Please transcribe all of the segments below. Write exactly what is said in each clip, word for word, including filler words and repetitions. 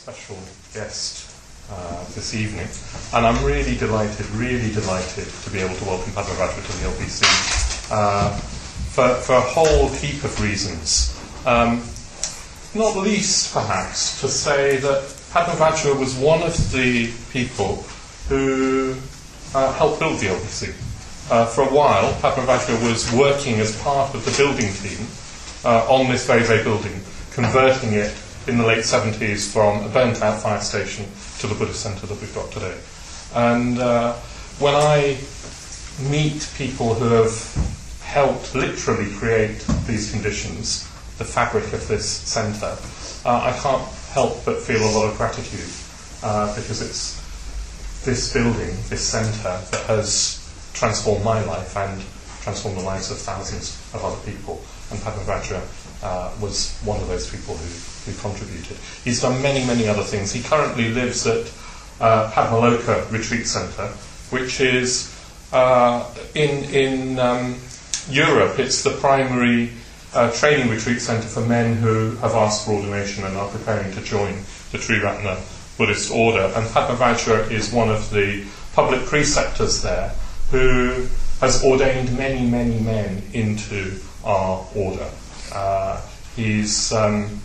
special guest uh, this evening, and I'm really delighted, really delighted to be able to welcome Padma Vajra to the L B C uh, for, for a whole heap of reasons. Um, not least, perhaps, to say that Padma Vajra was one of the people who uh, helped build the L B C. Uh, for a while, Padma Vajra was working as part of the building team uh, on this very, very building, converting it in the late seventies from a burnt-out fire station to the Buddhist centre that we've got today. And uh, when I meet people who have helped literally create these conditions, the fabric of this centre, uh, I can't help but feel a lot of gratitude uh, because it's this building, this centre, that has transformed my life and transformed the lives of thousands of other people. And Padma Vajra uh, was one of those people who, who contributed. He's done many, many other things. He currently lives at uh, Padmaloka Retreat Centre, which is uh, in, in um, Europe, it's the primary uh, training retreat centre for men who have asked for ordination and are preparing to join the Triratna Buddhist order. And Padma Vajra is one of the public preceptors there who has ordained many, many men into our order. Uh, he's um,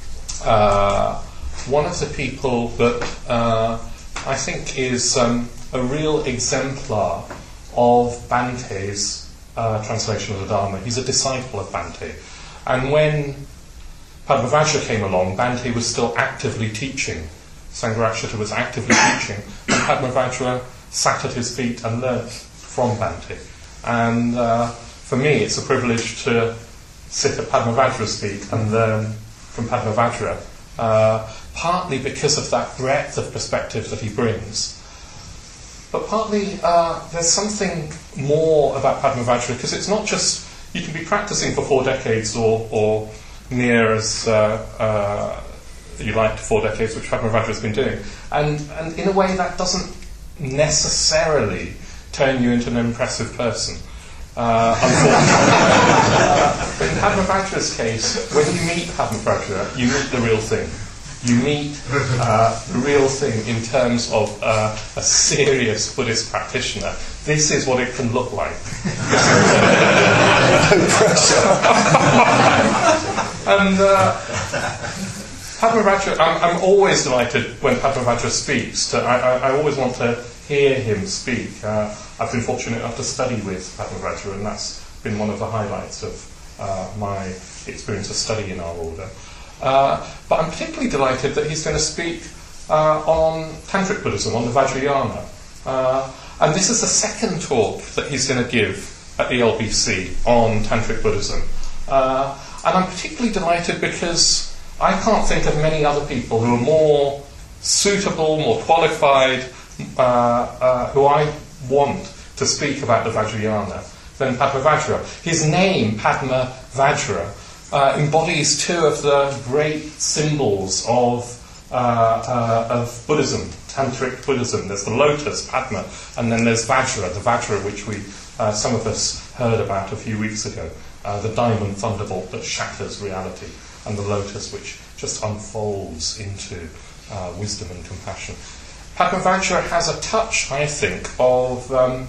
uh, one of the people that uh, I think is um, a real exemplar of Bante's uh, translation of the Dharma. He's a disciple of Bante. And when Padma Vajra came along, Bante was still actively teaching. Sangharakshita was actively teaching, and Padma Vajra sat at his feet and learnt from Bante. And uh, for me, it's a privilege to sit at Padma Vajra's feet and learn from Padma Vajra, uh, partly because of that breadth of perspective that he brings. But partly, uh, there's something more about Padma Vajra, because it's not just, you can be practicing for four decades or, or near as uh, uh, you like to four decades, which Padma Vajra has been doing. And, and in a way, that doesn't necessarily turn you into an impressive person. Uh, unfortunately. uh, in Padma Vajra's case, when you meet Padma Vajra, you meet the real thing. You meet uh, the real thing in terms of uh, a serious Buddhist practitioner. This is what it can look like. No pressure. And uh, Padma Vajra, I'm, I'm always delighted when Padma Vajra speaks. To, I, I, I always want to hear him speak. Uh, I've been fortunate enough to study with Padma Vajra, and that's been one of the highlights of uh, my experience of study in our order. Uh, but I'm particularly delighted that he's going to speak uh, on Tantric Buddhism, on the Vajrayana. Uh, and this is the second talk that he's going to give at the L B C on Tantric Buddhism. Uh, and I'm particularly delighted because I can't think of many other people who are more suitable, more qualified, uh, uh, who I want to speak about the Vajrayana than Padma Vajra. His name, Padma Vajra, uh, embodies two of the great symbols of, uh, uh, of Buddhism, Tantric Buddhism. There's the lotus, Padma, and then there's Vajra, the Vajra which we, uh, some of us heard about a few weeks ago, uh, the diamond thunderbolt that shatters reality, and the lotus which just unfolds into uh, wisdom and compassion. Padma Vajra has a touch, I think, of, um,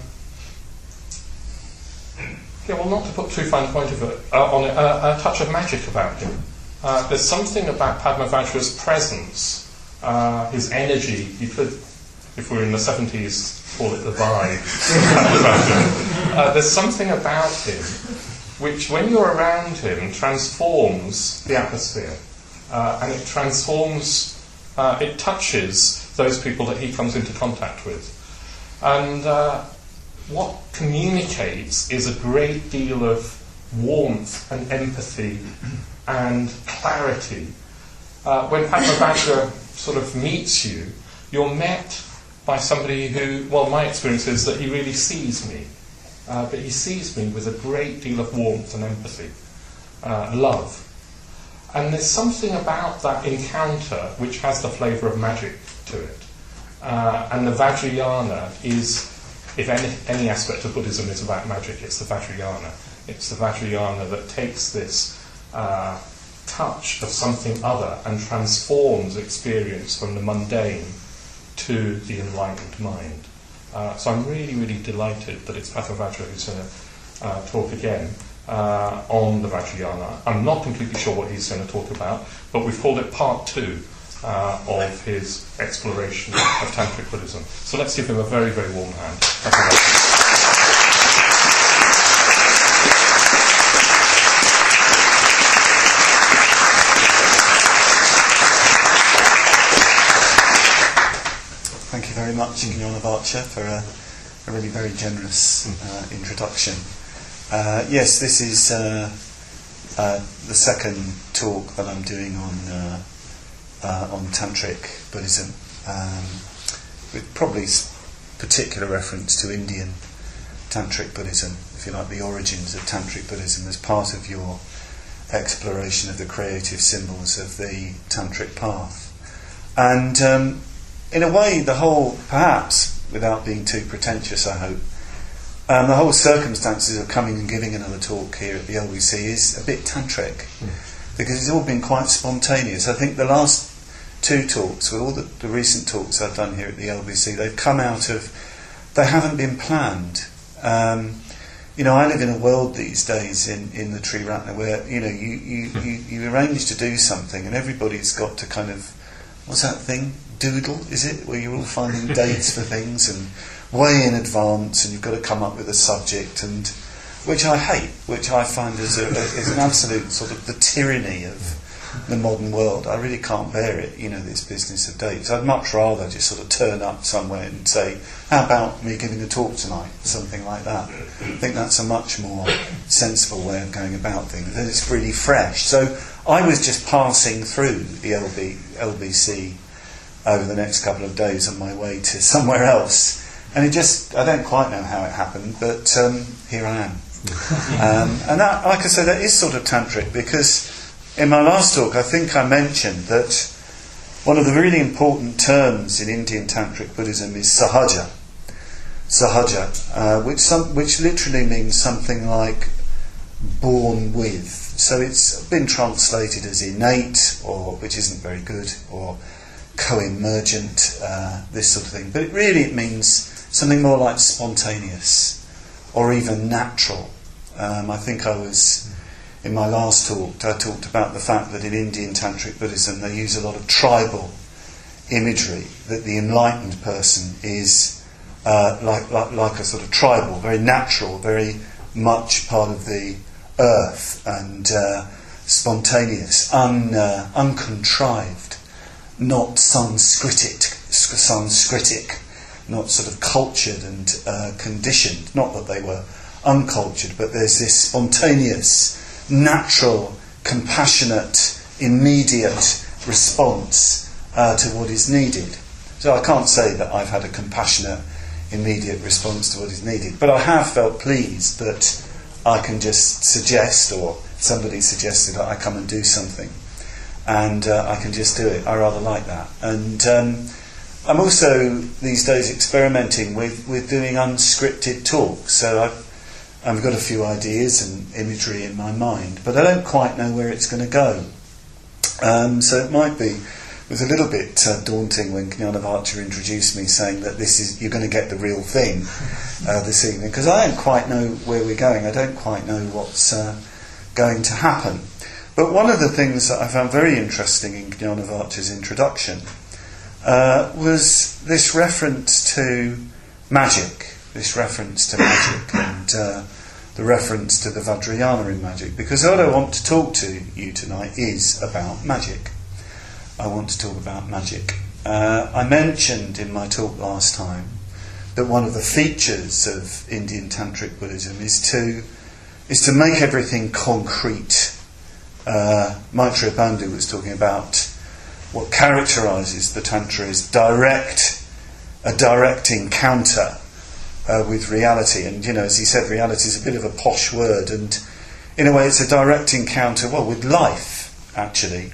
yeah, well, not to put too fine a point of it, uh, on it, uh, a touch of magic about him. Uh, there's something about Padma Vajra's presence, uh, his energy. You could, if we're in the seventies, call it the vibe. uh, there's something about him which, when you're around him, transforms the atmosphere, uh, and it transforms, uh, it touches those people that he comes into contact with. And uh, what communicates is a great deal of warmth and empathy and clarity. Uh, when Padma Vajra sort of meets you, you're met by somebody who, well, my experience is that he really sees me. Uh, but he sees me with a great deal of warmth and empathy, uh, love. And there's something about that encounter which has the flavour of magic to it. Uh, and the Vajrayana is, if any, any aspect of Buddhism is about magic, it's the Vajrayana. It's the Vajrayana that takes this uh, touch of something other and transforms experience from the mundane to the enlightened mind. Uh, so I'm really, really delighted that it's Padma Vajra who's going to uh, talk again uh, on the Vajrayana. I'm not completely sure what he's going to talk about, but we've called it part two uh, of his exploration of Tantric Buddhism. So let's give him a very, very warm hand. Thank you very much, Gnanavarcha, for a, a really very generous uh, introduction. Uh, yes, this is uh, uh, the second talk that I'm doing on uh, uh, on Tantric Buddhism, um, with probably particular reference to Indian Tantric Buddhism, if you like, the origins of Tantric Buddhism as part of your exploration of the creative symbols of the Tantric path. And um, in a way, the whole, perhaps, without being too pretentious, I hope, um, the whole circumstances of coming and giving another talk here at the L B C is a bit tantric, mm. because it's all been quite spontaneous. I think the last two talks, with all the, the recent talks I've done here at the L B C, they've come out of, they haven't been planned. Um, you know, I live in a world these days in, in the Triratna where, you know, you, you, you, you arrange to do something and everybody's got to kind of, what's that thing? Doodle, is it? Where you're all finding dates for things and way in advance, and you've got to come up with a subject, and which I hate, which I find is, a, is an absolute sort of the tyranny of the modern world. I really can't bear it, you know, this business of dates. I'd much rather just sort of turn up somewhere and say, how about me giving a talk tonight? Something like that. I think that's a much more sensible way of going about things, and it's really fresh. So I was just passing through the L B, L B C over the next couple of days on my way to somewhere else, and it just, I don't quite know how it happened, but um, here I am. um, and that, like I say, that is sort of tantric, because in my last talk I think I mentioned that one of the really important terms in Indian Tantric Buddhism is sahaja. Sahaja, uh, which, some, which literally means something like born with. So it's been translated as innate, or which isn't very good, or co-emergent, uh, this sort of thing. But it really it means something more like spontaneous or even natural. Um, I think I was, in my last talk, I talked about the fact that in Indian Tantric Buddhism they use a lot of tribal imagery, that the enlightened person is uh, like, like, like a sort of tribal, very natural, very much part of the earth, and uh, spontaneous, un, uh, uncontrived, not Sanskritic, Sanskritic, not sort of cultured and uh, conditioned. Not that they were uncultured, but there's this spontaneous, natural, compassionate, immediate response uh, to what is needed. So I can't say that I've had a compassionate, immediate response to what is needed, but I have felt pleased that I can just suggest, or somebody suggested that I come and do something, and uh, I can just do it. I rather like that. And um, I'm also these days experimenting with, with doing unscripted talks. So I've, I've got a few ideas and imagery in my mind, but I don't quite know where it's going to go. Um, so it might be, it was a little bit uh, daunting when Gnanavarcha introduced me, saying that this is, you're going to get the real thing uh, this evening, because I don't quite know where we're going. I don't quite know what's uh, going to happen. But one of the things that I found very interesting in Gnanavarcha's introduction uh, was this reference to magic, this reference to magic, and uh, the reference to the Vajrayana in magic, because what I want to talk to you tonight is about magic. I want to talk about magic. Uh, I mentioned in my talk last time that one of the features of Indian Tantric Buddhism is to is to make everything concrete. Uh, Maitreya Bandhu was talking about what characterises the Tantra is direct, a direct encounter uh, with reality. And, you know, as he said, reality is a bit of a posh word, and in a way it's a direct encounter, well, with life, actually.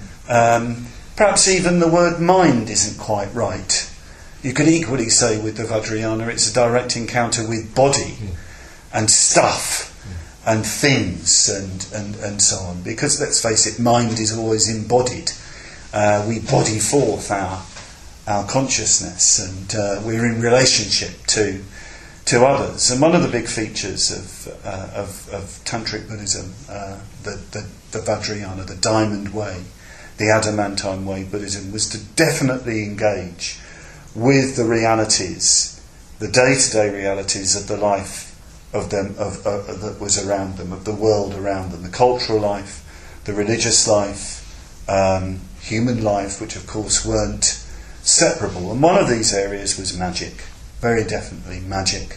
Um, perhaps even the word mind isn't quite right. You could equally say with the Vajrayana it's a direct encounter with body and stuff and things and, and, and so on. Because, let's face it, mind is always embodied. Uh, we body forth our our consciousness, and uh, we're in relationship to to others. And one of the big features of uh, of, of Tantric Buddhism, uh, the, the, the Vajrayana, the Diamond Way, the Adamantine Way Buddhism, was to definitely engage with the realities, the day-to-day realities of the life of them, of, uh, that was around them, of the world around them, the cultural life, the religious life, um, human life, which of course weren't separable. And one of these areas was magic, very definitely magic.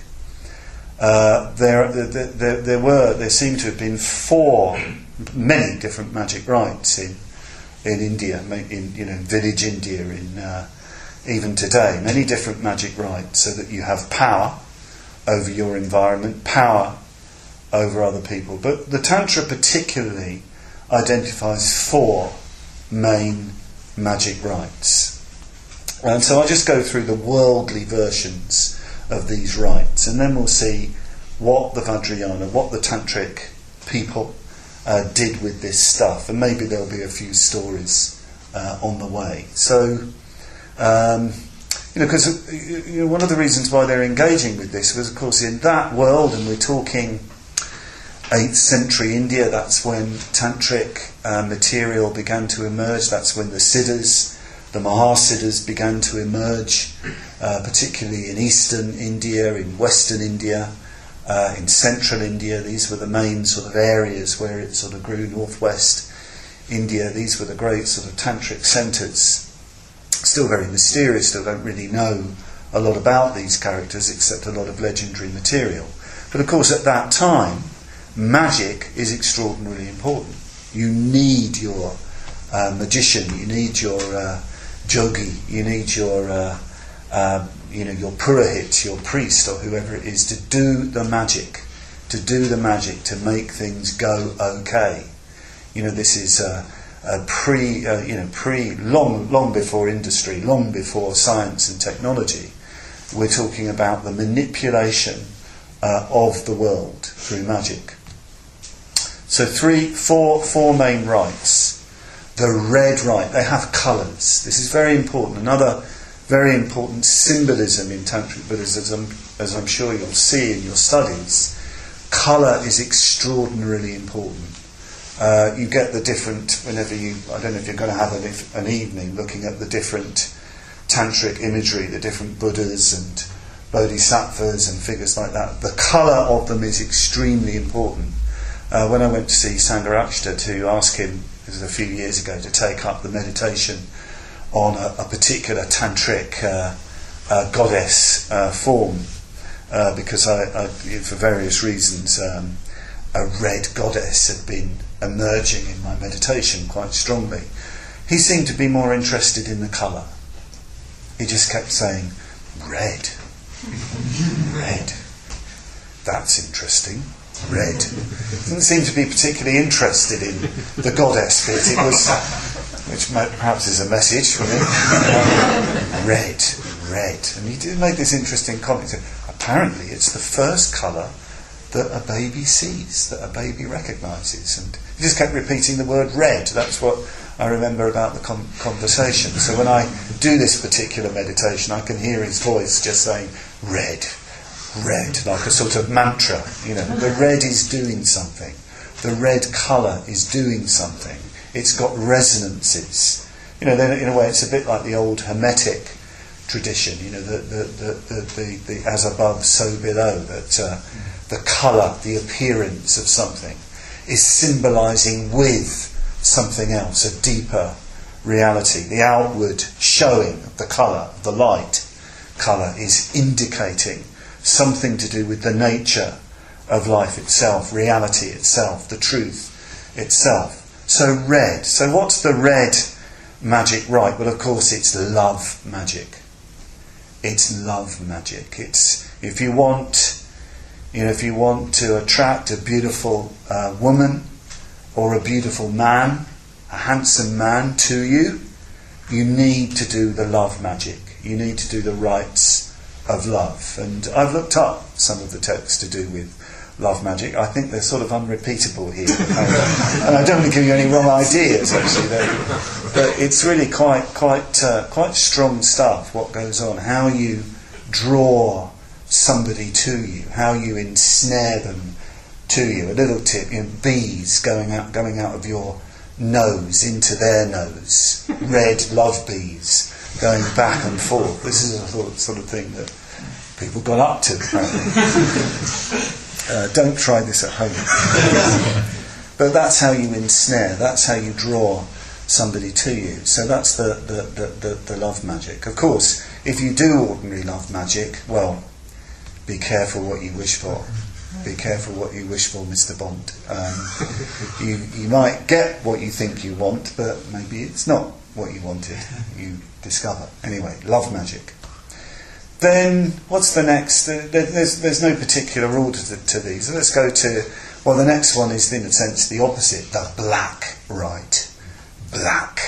Uh, there, there, there, there were, there seem to have been four, many different magic rites in in India, in you know village India, in uh, even today, many different magic rites, so that you have power over your environment, power over other people. But the Tantra particularly identifies four main magic rites. And so I'll just go through the worldly versions of these rites, and then we'll see what the Vajrayana, what the Tantric people uh, did with this stuff, and maybe there'll be a few stories uh, on the way. So, um, you know, because you know, one of the reasons why they're engaging with this was, of course, in that world, and we're talking eighth century India, that's when Tantric uh, material began to emerge, that's when the Siddhas, the Mahasiddhas began to emerge, uh, particularly in eastern India, in western India, uh, in central India. These were the main sort of areas where it sort of grew. Northwest India, these were the great sort of Tantric centres. Still very mysterious, still don't really know a lot about these characters except a lot of legendary material. But of course at that time, magic is extraordinarily important. You need your uh, magician, you need your uh, jogi, you need your uh, uh, you know your purohit, your priest, or whoever it is, to do the magic, to do the magic, to make things go okay. You know, this is uh, a pre, uh, you know, pre, long, long before industry, long before science and technology. We're talking about the manipulation uh, of the world through magic. So three, four, four main rites. The red rite, they have colours. This is very important. Another very important symbolism in Tantric Buddhism, as I'm sure you'll see in your studies. Colour is extraordinarily important. Uh, you get the different, whenever you, I don't know if you're going to have an, an evening looking at the different Tantric imagery, the different Buddhas and Bodhisattvas and figures like that. The colour of them is extremely important. Uh, when I went to see Sangharakshita to ask him, this was a few years ago, to take up the meditation on a, a particular Tantric uh, uh, goddess uh, form, uh, because I, I, for various reasons, um, a red goddess had been emerging in my meditation quite strongly. He seemed to be more interested in the colour. He just kept saying, red, red, that's interesting. Red. Didn't seem to be particularly interested in the goddess bit. It was, which perhaps is a message for me. Um, red, red. And he did make this interesting comment. Apparently it's the first colour that a baby sees, that a baby recognises. And he just kept repeating the word red. That's what I remember about the con- conversation. So when I do this particular meditation, I can hear his voice just saying, red. Red, like a sort of mantra, you know. The red is doing something. The red colour is doing something. It's got resonances. You know, then in a way it's a bit like the old Hermetic tradition, you know, the the, the, the, the, the as above, so below, that uh, the colour, the appearance of something is symbolising with something else, a deeper reality. The outward showing of the colour, the light colour, is indicating something to do with the nature of life itself, reality itself, the truth itself. So red. So what's the red magic rite? Well, of course, it's love magic. It's love magic. It's if you want, you know, if you want to attract a beautiful uh, woman or a beautiful man, a handsome man to you, you need to do the love magic. You need to do the rites of love. And I've looked up some of the texts to do with love magic. I think they're sort of unrepeatable here. And I don't want to give you any wrong ideas, actually. But it's really quite, quite, uh, quite strong stuff, what goes on. How you draw somebody to you, how you ensnare them to you. A little tip, you know, bees going out, going out of your nose into their nose. Red love bees going back and forth. This is a sort of, sort of thing that people got up to, apparently. uh, don't try this at home. But that's how you ensnare, that's how you draw somebody to you. So that's the, the, the, the, the love magic. Of course, if you do ordinary love magic, well, be careful what you wish for. Be careful what you wish for, Mister Bond. Um, you, you might get what you think you want, but maybe it's not what you wanted, you discover. Anyway, love magic. Then, what's the next? There's, there's no particular order to, to these. Let's go to, well, the next one is, in a sense, the opposite, the black rite. Black.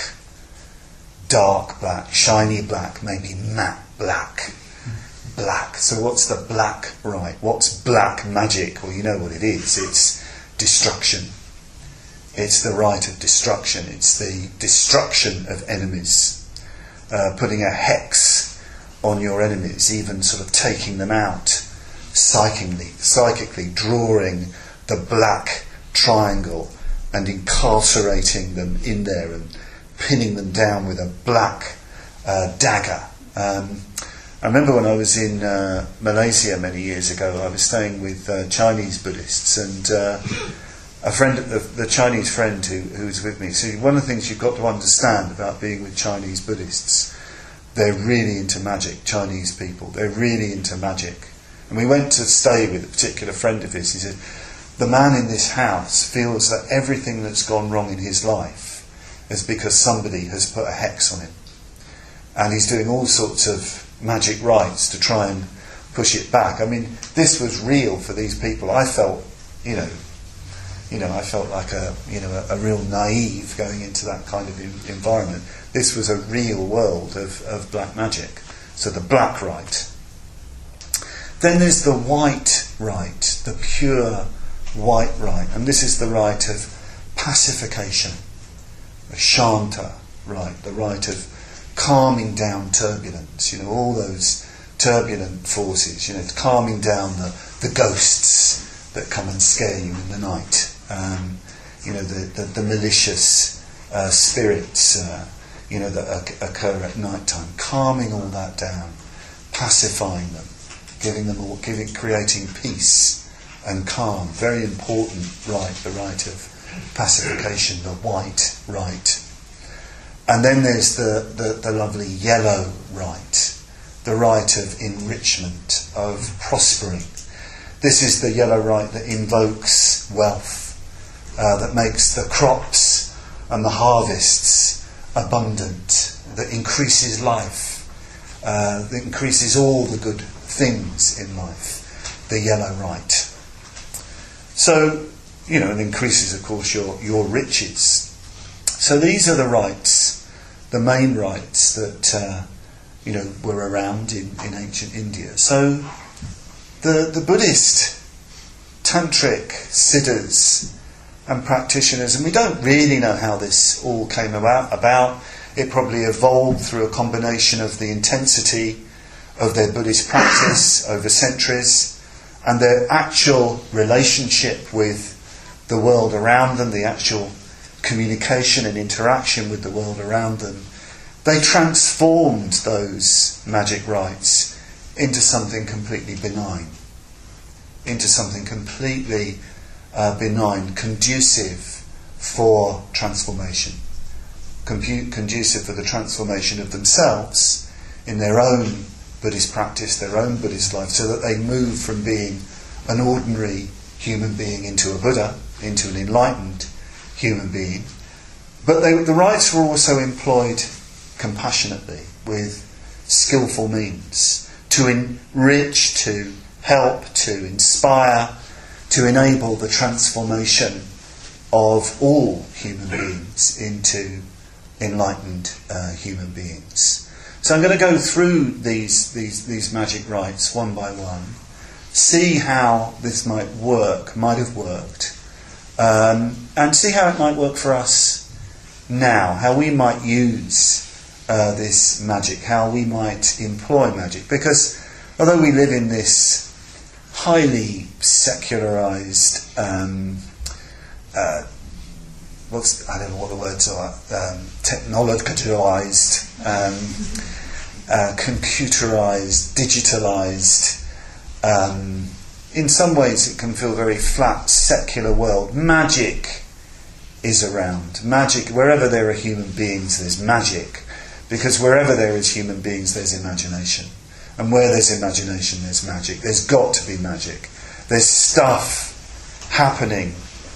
Dark black, shiny black, maybe matte black. Black. So what's the black rite? What's black magic? Well, you know what it is. It's destruction. It's the rite of destruction. It's the destruction of enemies. Uh, putting a hex on your enemies, even sort of taking them out psychically, psychically drawing the black triangle and incarcerating them in there and pinning them down with a black uh, dagger. Um, I remember when I was in uh, Malaysia many years ago, I was staying with uh, Chinese Buddhists, and uh, a friend, the, the Chinese friend who, who was with me, so one of the things you've got to understand about being with Chinese Buddhists, they're really into magic, Chinese people, they're really into magic. And we went to stay with a particular friend of his. He said, the man in this house feels that everything that's gone wrong in his life is because somebody has put a hex on him. And he's doing all sorts of magic rites to try and push it back. I mean, this was real for these people. I felt, you know, you know, I felt like a, you know, a, a real naive going into that kind of in, environment. This was a real world of, of black magic. So the black rite. Then there's the white rite, the pure white rite, and this is the rite of pacification, the Shanta rite, the rite of calming down turbulence, you know, all those turbulent forces, you know, calming down the, the ghosts that come and scare you in the night, um, you know, the, the, the malicious uh, spirits, uh, you know, that occur at night time, calming all that down, pacifying them, giving them all, giving, creating peace and calm. Very important rite, the rite of pacification, the white rite. And then there's the, the, the lovely yellow rite, the rite of enrichment, of prospering. This is the yellow rite that invokes wealth, uh, that makes the crops and the harvests abundant, that increases life, uh, that increases all the good things in life, the yellow rite. So, you know, it increases, of course, your, your riches. So these are the rites, the main rites that, uh, you know, were around in, in ancient India. So the, the Buddhist tantric siddhas and practitioners, and we don't really know how this all came about, about. It probably evolved through a combination of the intensity of their Buddhist practice over centuries and their actual relationship with the world around them, the actual communication and interaction with the world around them. They transformed those magic rites into something completely benign, into something completely uh, benign, conducive for transformation, Compu- conducive for the transformation of themselves in their own Buddhist practice, their own Buddhist life, so that they move from being an ordinary human being into a Buddha, into an enlightened human being. But they, the rites were also employed compassionately, with skillful means, to enrich, to help, to inspire, to enable the transformation of all human beings into enlightened uh, human beings. So I'm going to go through these, these, these magic rites one by one, see how this might work, might have worked, um, and see how it might work for us now, how we might use uh, this magic, how we might employ magic. Because although we live in this highly secularised, um, uh, what's, I don't know what the words are, um, technologised, um, uh, computerised, digitalised, um, in some ways it can feel very flat, secular world. Magic is around. Magic, wherever there are human beings, there's magic. Because wherever there is human beings, there's imagination. And where there's imagination, there's magic. There's got to be magic. There's stuff happening,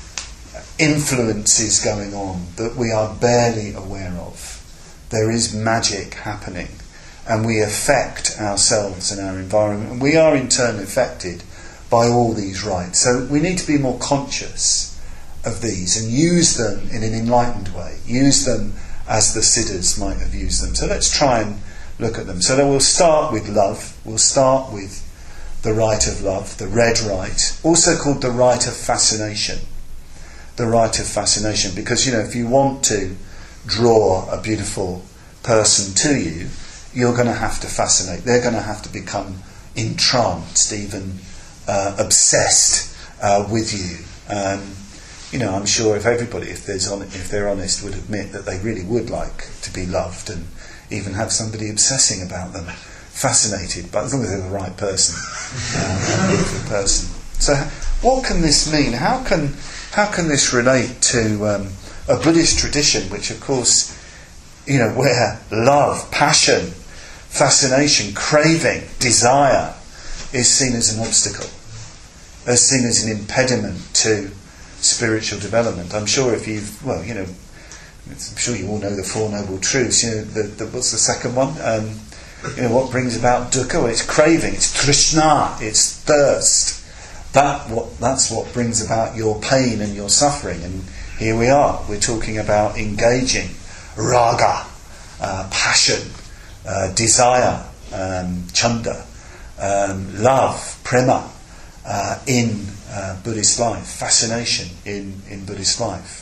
influences going on that we are barely aware of. There is magic happening. And we affect ourselves and our environment. And we are in turn affected by all these rites. So we need to be more conscious of these and use them in an enlightened way. Use them as the Siddhas might have used them. So let's try and look at them. So then we'll start with love. We'll start with the rite of love, the red rite, also called the rite of fascination. The rite of fascination, because, you know, if you want to draw a beautiful person to you, you're going to have to fascinate. They're going to have to become entranced, even uh, obsessed uh, with you. Um, you know, I'm sure if everybody, if there's on, if they're honest, would admit that they really would like to be loved and even have somebody obsessing about them, fascinated, but as long as they're the right person, uh, a beautiful person. So, what can this mean? How can how can this relate to um, a Buddhist tradition, which, of course, you know, where love, passion, fascination, craving, desire is seen as an obstacle, as seen as an impediment to spiritual development. I'm sure if you've, well, you know, I'm sure you all know the Four Noble Truths. You know, the, the, what's the second one? Um, you know, what brings about dukkha? Well, it's craving, it's trishna, it's thirst. That what that's what brings about your pain and your suffering. And here we are. We're talking about engaging raga, uh, passion, uh, desire, um, chanda, um, love, prema, uh, in uh, Buddhist life, fascination in, in Buddhist life.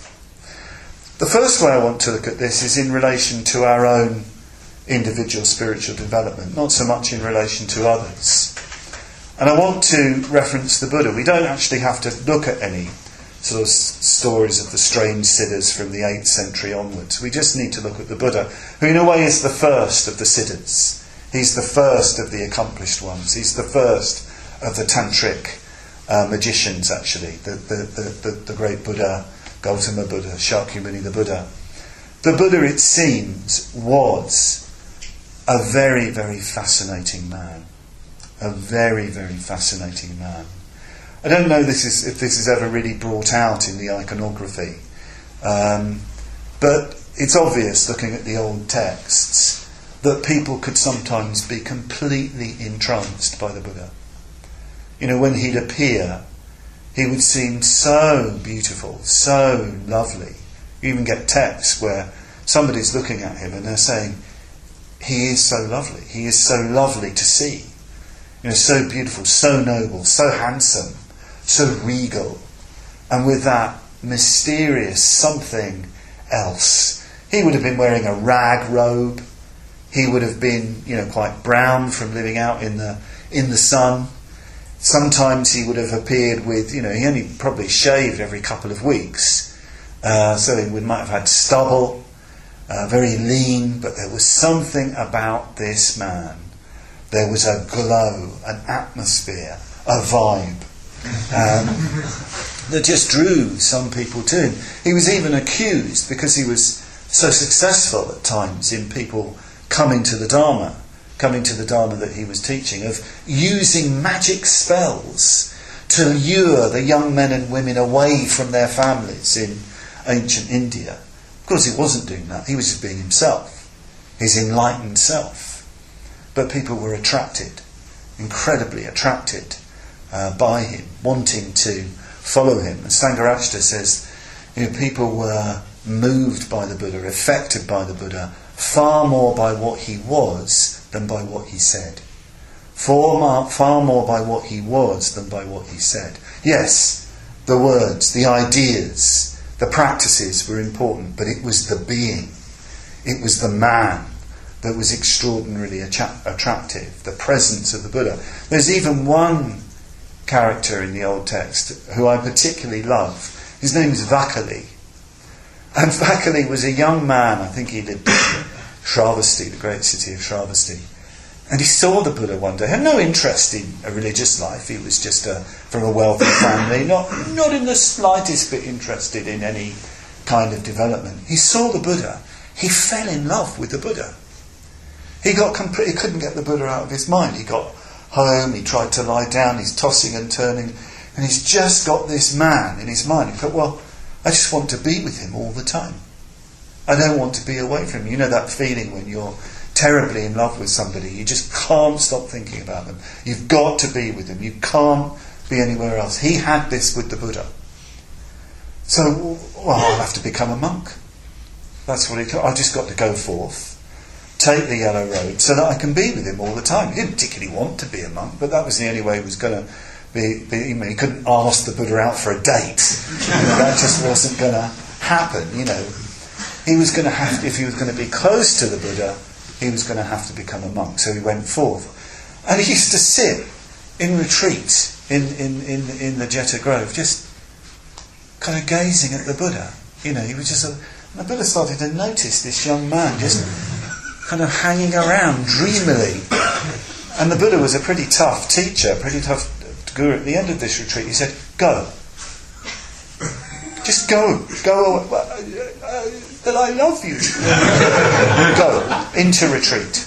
The first way I want to look at this is in relation to our own individual spiritual development, not so much in relation to others. And I want to reference the Buddha. We don't actually have to look at any sort of s- stories of the strange siddhas from the eighth century onwards. We just need to look at the Buddha, who in a way is the first of the siddhas. He's the first of the accomplished ones. He's the first of the tantric uh, magicians, actually. The, the, the, the, the great Buddha, Gautama Buddha, Shakyamuni the Buddha. The Buddha, it seems, was a very, very fascinating man. A very, very fascinating man. I don't know this is, if this is ever really brought out in the iconography, um, but it's obvious, looking at the old texts, that people could sometimes be completely entranced by the Buddha. You know, when he'd appear, he would seem so beautiful, so lovely. You even get texts where somebody's looking at him and they're saying, he is so lovely, he is so lovely to see. You know, so beautiful, so noble, so handsome, so regal. And with that mysterious something else. He would have been wearing a rag robe. He would have been, you know, quite brown from living out in the in the sun. Sometimes he would have appeared with, you know, he only probably shaved every couple of weeks. Uh, so he would, might have had stubble, uh, very lean, but there was something about this man. There was a glow, an atmosphere, a vibe um, that just drew some people to him. He was even accused, because he was so successful at times in people coming to the Dharma, coming to the Dharma that he was teaching, of using magic spells to lure the young men and women away from their families in ancient India. Of course, he wasn't doing that. He was just being himself, his enlightened self. But people were attracted, incredibly attracted uh, by him, wanting to follow him. And Sangharakshita says, you know, people were moved by the Buddha, affected by the Buddha, far more by what he was than by what he said. far more, far more by what he was than by what he said. Yes, the words, the ideas, the practices were important, but it was the being, it was the man that was extraordinarily attra- attractive, the presence of the Buddha. There's even one character in the old text who I particularly love. His name is Vakali. And Vakali was a young man, I think he lived in Shravasti, the great city of Shravasti. And he saw the Buddha one day. He had no interest in a religious life. He was just a, from a wealthy family, not, not in the slightest bit interested in any kind of development. He saw the Buddha. He fell in love with the Buddha. He got compl- he couldn't get the Buddha out of his mind. He got home, he tried to lie down, he's tossing and turning, and he's just got this man in his mind. He thought, well, I just want to be with him all the time. I don't want to be away from him. You know that feeling when you're terribly in love with somebody, you just can't stop thinking about them. You've got to be with them. You can't be anywhere else. He had this with the Buddha. So, well, I'll have to become a monk. That's what he thought. I've just got to go forth, take the yellow road, so that I can be with him all the time. He didn't particularly want to be a monk, but that was the only way he was going to be. be you know, he couldn't ask the Buddha out for a date. You know, that just wasn't going to happen. You know, he was going to have to, if he was going to be close to the Buddha, he was going to have to become a monk. So he went forth, and he used to sit in retreat in in in, in the Jeta Grove, just kind of gazing at the Buddha. You know, he was just. A, and the Buddha started to notice this young man just kind of hanging around dreamily. And the Buddha was a pretty tough teacher, pretty tough guru. At the end of this retreat, he said, "Go, just go, go away. That I love you. Go into retreat,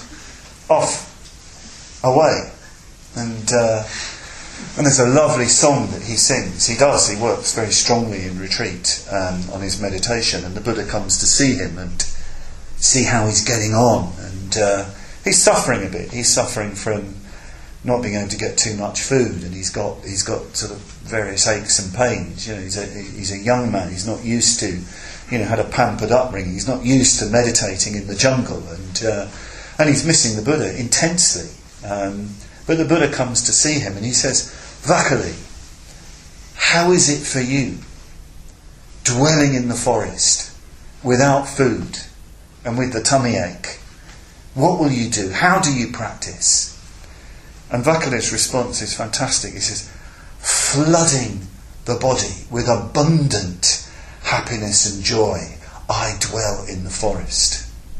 off, away." And uh, and there's a lovely song that he sings. He does. He works very strongly in retreat um, on his meditation, and the Buddha comes to see him and see how he's getting on. And uh, he's suffering a bit. He's suffering from not being able to get too much food, and he's got he's got sort of various aches and pains. You know, he's a he's a young man. He's not used to, you know, had a pampered upbringing. He's not used to meditating in the jungle, and uh, and he's missing the Buddha intensely. Um, but the Buddha comes to see him, and he says, "Vakali, how is it for you, dwelling in the forest, without food, and with the tummy ache? What will you do? How do you practice?" And Vakali's response is fantastic. He says, "Flooding the body with abundant happiness and joy, I dwell in the forest.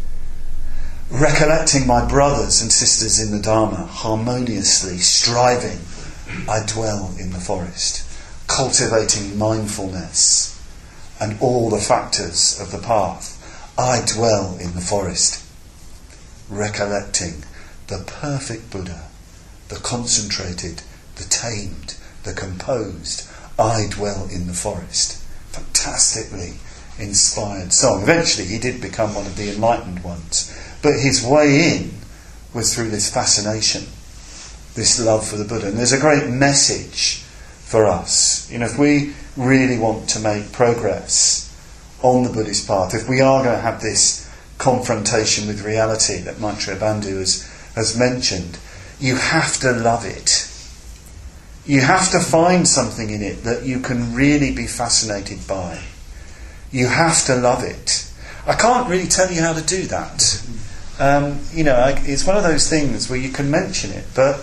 Recollecting my brothers and sisters in the Dharma, harmoniously striving, I dwell in the forest. Cultivating mindfulness and all the factors of the path, I dwell in the forest. Recollecting the perfect Buddha, the concentrated, the tamed, the composed, I dwell in the forest." Fantastically inspired song. Eventually he did become one of the enlightened ones, but his way in was through this fascination, this love for the Buddha. And there's a great message for us. You know, if we really want to make progress on the Buddhist path, if we are going to have this confrontation with reality that Maitreya Bandhu has, has mentioned, you have to love it. You have to find something in it that you can really be fascinated by. You have to love it. I can't really tell you how to do that. Um, you know, I, it's one of those things where you can mention it, but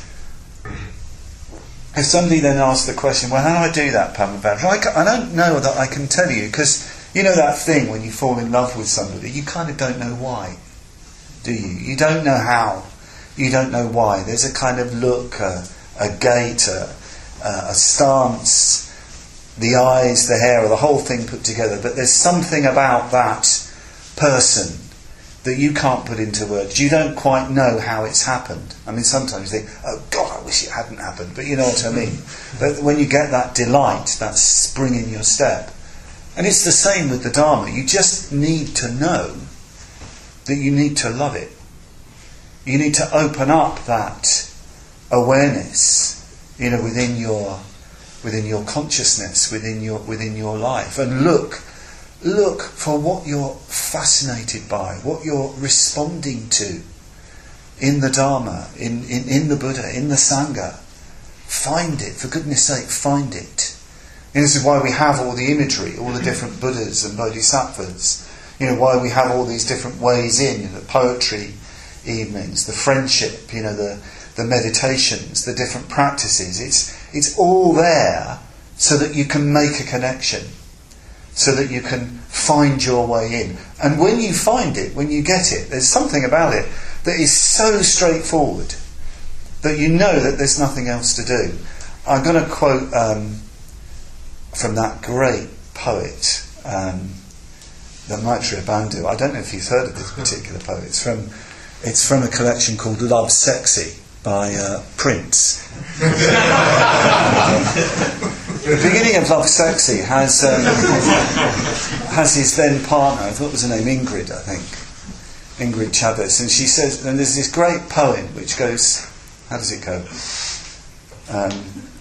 if somebody then asks the question, well, how do I do that, Padma? I, I don't know that I can tell you, because you know that thing when you fall in love with somebody, you kind of don't know why, do you? You don't know how. You don't know why. There's a kind of look, a, a gait, a, a stance, the eyes, the hair, or the whole thing put together. But there's something about that person that you can't put into words. You don't quite know how it's happened. I mean, sometimes you think, oh God, I wish it hadn't happened. But you know what I mean. But when you get that delight, that spring in your step. And it's the same with the Dharma. You just need to know that you need to love it. You need to open up that awareness, you know, within your within your consciousness, within your within your life, and look look for what you're fascinated by, what you're responding to. in the Dharma, in, in, in the Buddha, in the Sangha. Find it, for goodness sake, find it. And this is why we have all the imagery, all the different Buddhas and Bodhisattvas. You know, why we have all these different ways in, you know, the poetry evenings, the friendship, you know, the, the meditations, the different practices. It's, it's all there so that you can make a connection, so that you can find your way in. And when you find it, when you get it, there's something about it that is so straightforward that you know that there's nothing else to do. I'm going to quote um, from that great poet, um, the Maitreya Bandhu. I don't know if you've heard of this particular poet. It's from, it's from a collection called Love Sexy by uh, Prince. The beginning of Love Sexy has um, has his then partner, I thought was her name, Ingrid, I think, Ingrid Chavez, and she says, and there's this great poem which goes, how does it go? Um,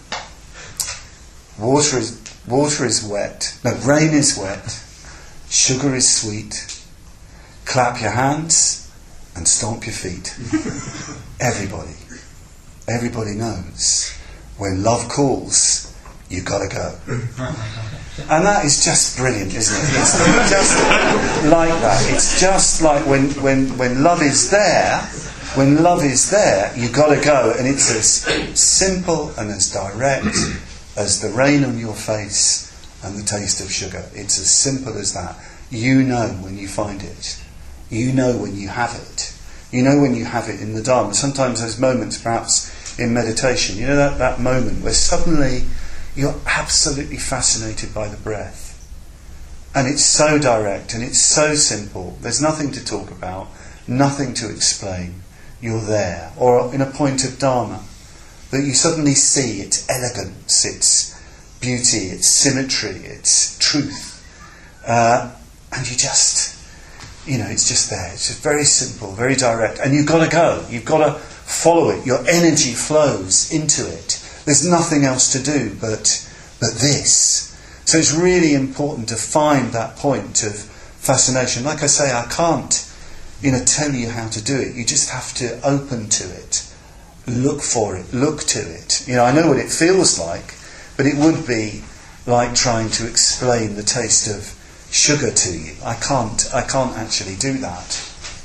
water is water is wet, no, rain is wet, sugar is sweet, clap your hands and stomp your feet. Everybody, everybody knows when love calls, you gotta go. And that is just brilliant, isn't it? It's just like that. It's just like when, when, when love is there, when love is there, you gotta go. And it's as simple and as direct as the rain on your face and the taste of sugar. It's as simple as that. You know when you find it. You know when you have it. You know when you have it in the Dharma. Sometimes those moments, perhaps in meditation, you know that, that moment where suddenly you're absolutely fascinated by the breath. And it's so direct and it's so simple. There's nothing to talk about, nothing to explain. You're there. Or in a point of Dharma, that you suddenly see its elegance, its beauty, its symmetry, its truth. Uh, and you just, you know, it's just there. It's just very simple, very direct. And you've got to go. You've got to follow it. Your energy flows into it. There's nothing else to do but but this. So it's really important to find that point of fascination. Like I say, I can't, you know, tell you how to do it. You just have to open to it, look for it, look to it. You know, I know what it feels like, but it would be like trying to explain the taste of sugar to you. I can't. I can't actually do that.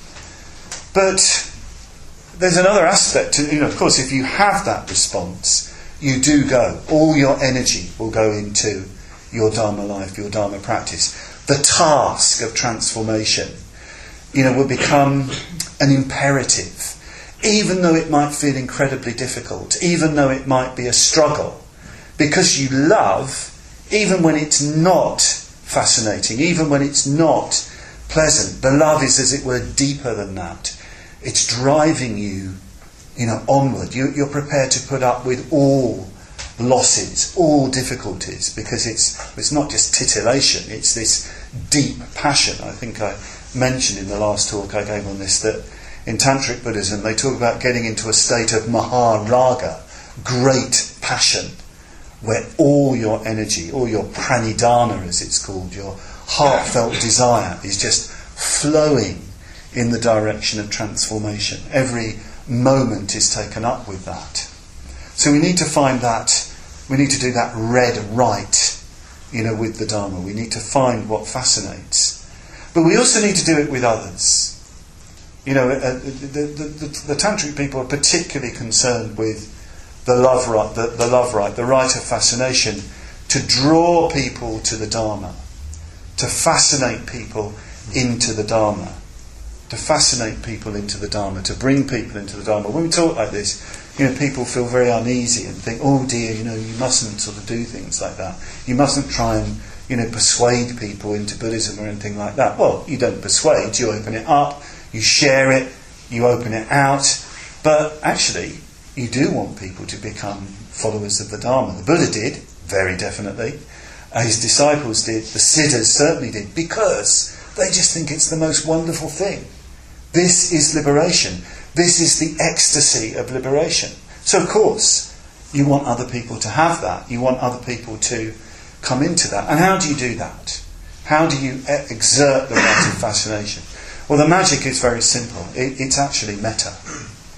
But there's another aspect to, you know, of course, if you have that response, you do go. All your energy will go into your Dharma life, your Dharma practice. The task of transformation, you know, will become an imperative. Even though it might feel incredibly difficult, even though it might be a struggle, because you love, even when it's not fascinating, even when it's not pleasant, the love is, as it were, deeper than that. It's driving you, you know, onward. You, you're prepared to put up with all losses, all difficulties, because it's it's not just titillation, it's this deep passion. I think I mentioned in the last talk I gave on this that in Tantric Buddhism they talk about getting into a state of Maharaga, great passion, where all your energy, all your pranidhana as it's called, your heartfelt desire is just flowing in the direction of transformation. Every moment is taken up with that. So we need to find that, we need to do that red right, you know, with the Dharma. We need to find what fascinates. But we also need to do it with others. You know, uh, the, the, the, the Tantric people are particularly concerned with the love right, the, the love right, the right of fascination, to draw people to the Dharma, to fascinate people into the Dharma. To fascinate people into the Dharma, to bring people into the Dharma. When we talk like this, you know, people feel very uneasy and think, oh dear, you know, you mustn't sort of do things like that. You mustn't try and, you know, persuade people into Buddhism or anything like that. Well, you don't persuade, you open it up, you share it, you open it out. But actually, you do want people to become followers of the Dharma. The Buddha did, very definitely. Uh, his disciples did, the Siddhas certainly did, because they just think it's the most wonderful thing. This is liberation. This is the ecstasy of liberation. So of course, you want other people to have that. You want other people to come into that. And how do you do that? How do you exert the right of fascination? Well, the magic is very simple. It, it's actually metta.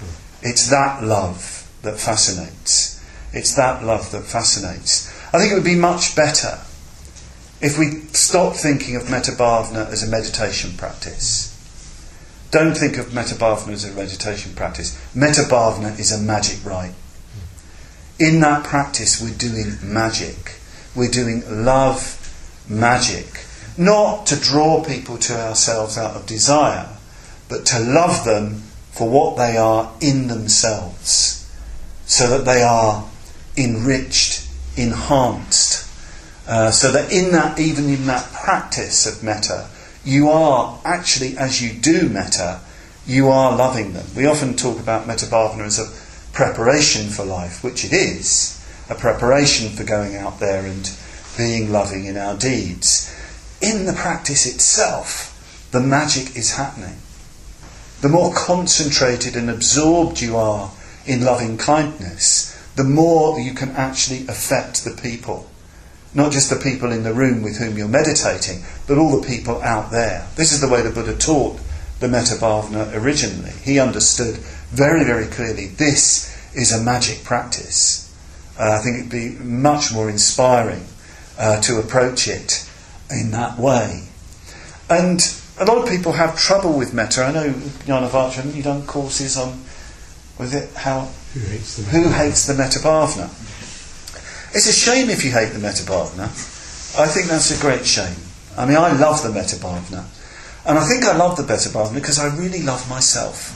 It's that love that fascinates. It's that love that fascinates. I think it would be much better if we stopped thinking of Metta Bhavana as a meditation practice. Don't think of Metta Bhavana as a meditation practice. Metta Bhavana is a magic rite. In that practice we're doing magic. We're doing love magic. Not to draw people to ourselves out of desire, but to love them for what they are in themselves, so that they are enriched, enhanced, uh, so that in that, even in that practice of metta, you are actually, as you do metta, you are loving them. We often talk about Metta Bhavana as a preparation for life, which it is, a preparation for going out there and being loving in our deeds. In the practice itself, the magic is happening. The more concentrated and absorbed you are in loving kindness, the more you can actually affect the people. Not just the people in the room with whom you're meditating, but all the people out there. This is the way the Buddha taught the Metta Bhavana originally. He understood very, very clearly this is a magic practice. Uh, I think it'd be much more inspiring uh, to approach it in that way. And a lot of people have trouble with metta. I know, Jnana Vacha, haven't you done courses on, was it how Who hates the who hates the Metta Bhavana? It's a shame if you hate the Metta Bhavana. I think that's a great shame. I mean, I love the Metta Bhavana, and I think I love the Metta Bhavana because I really love myself.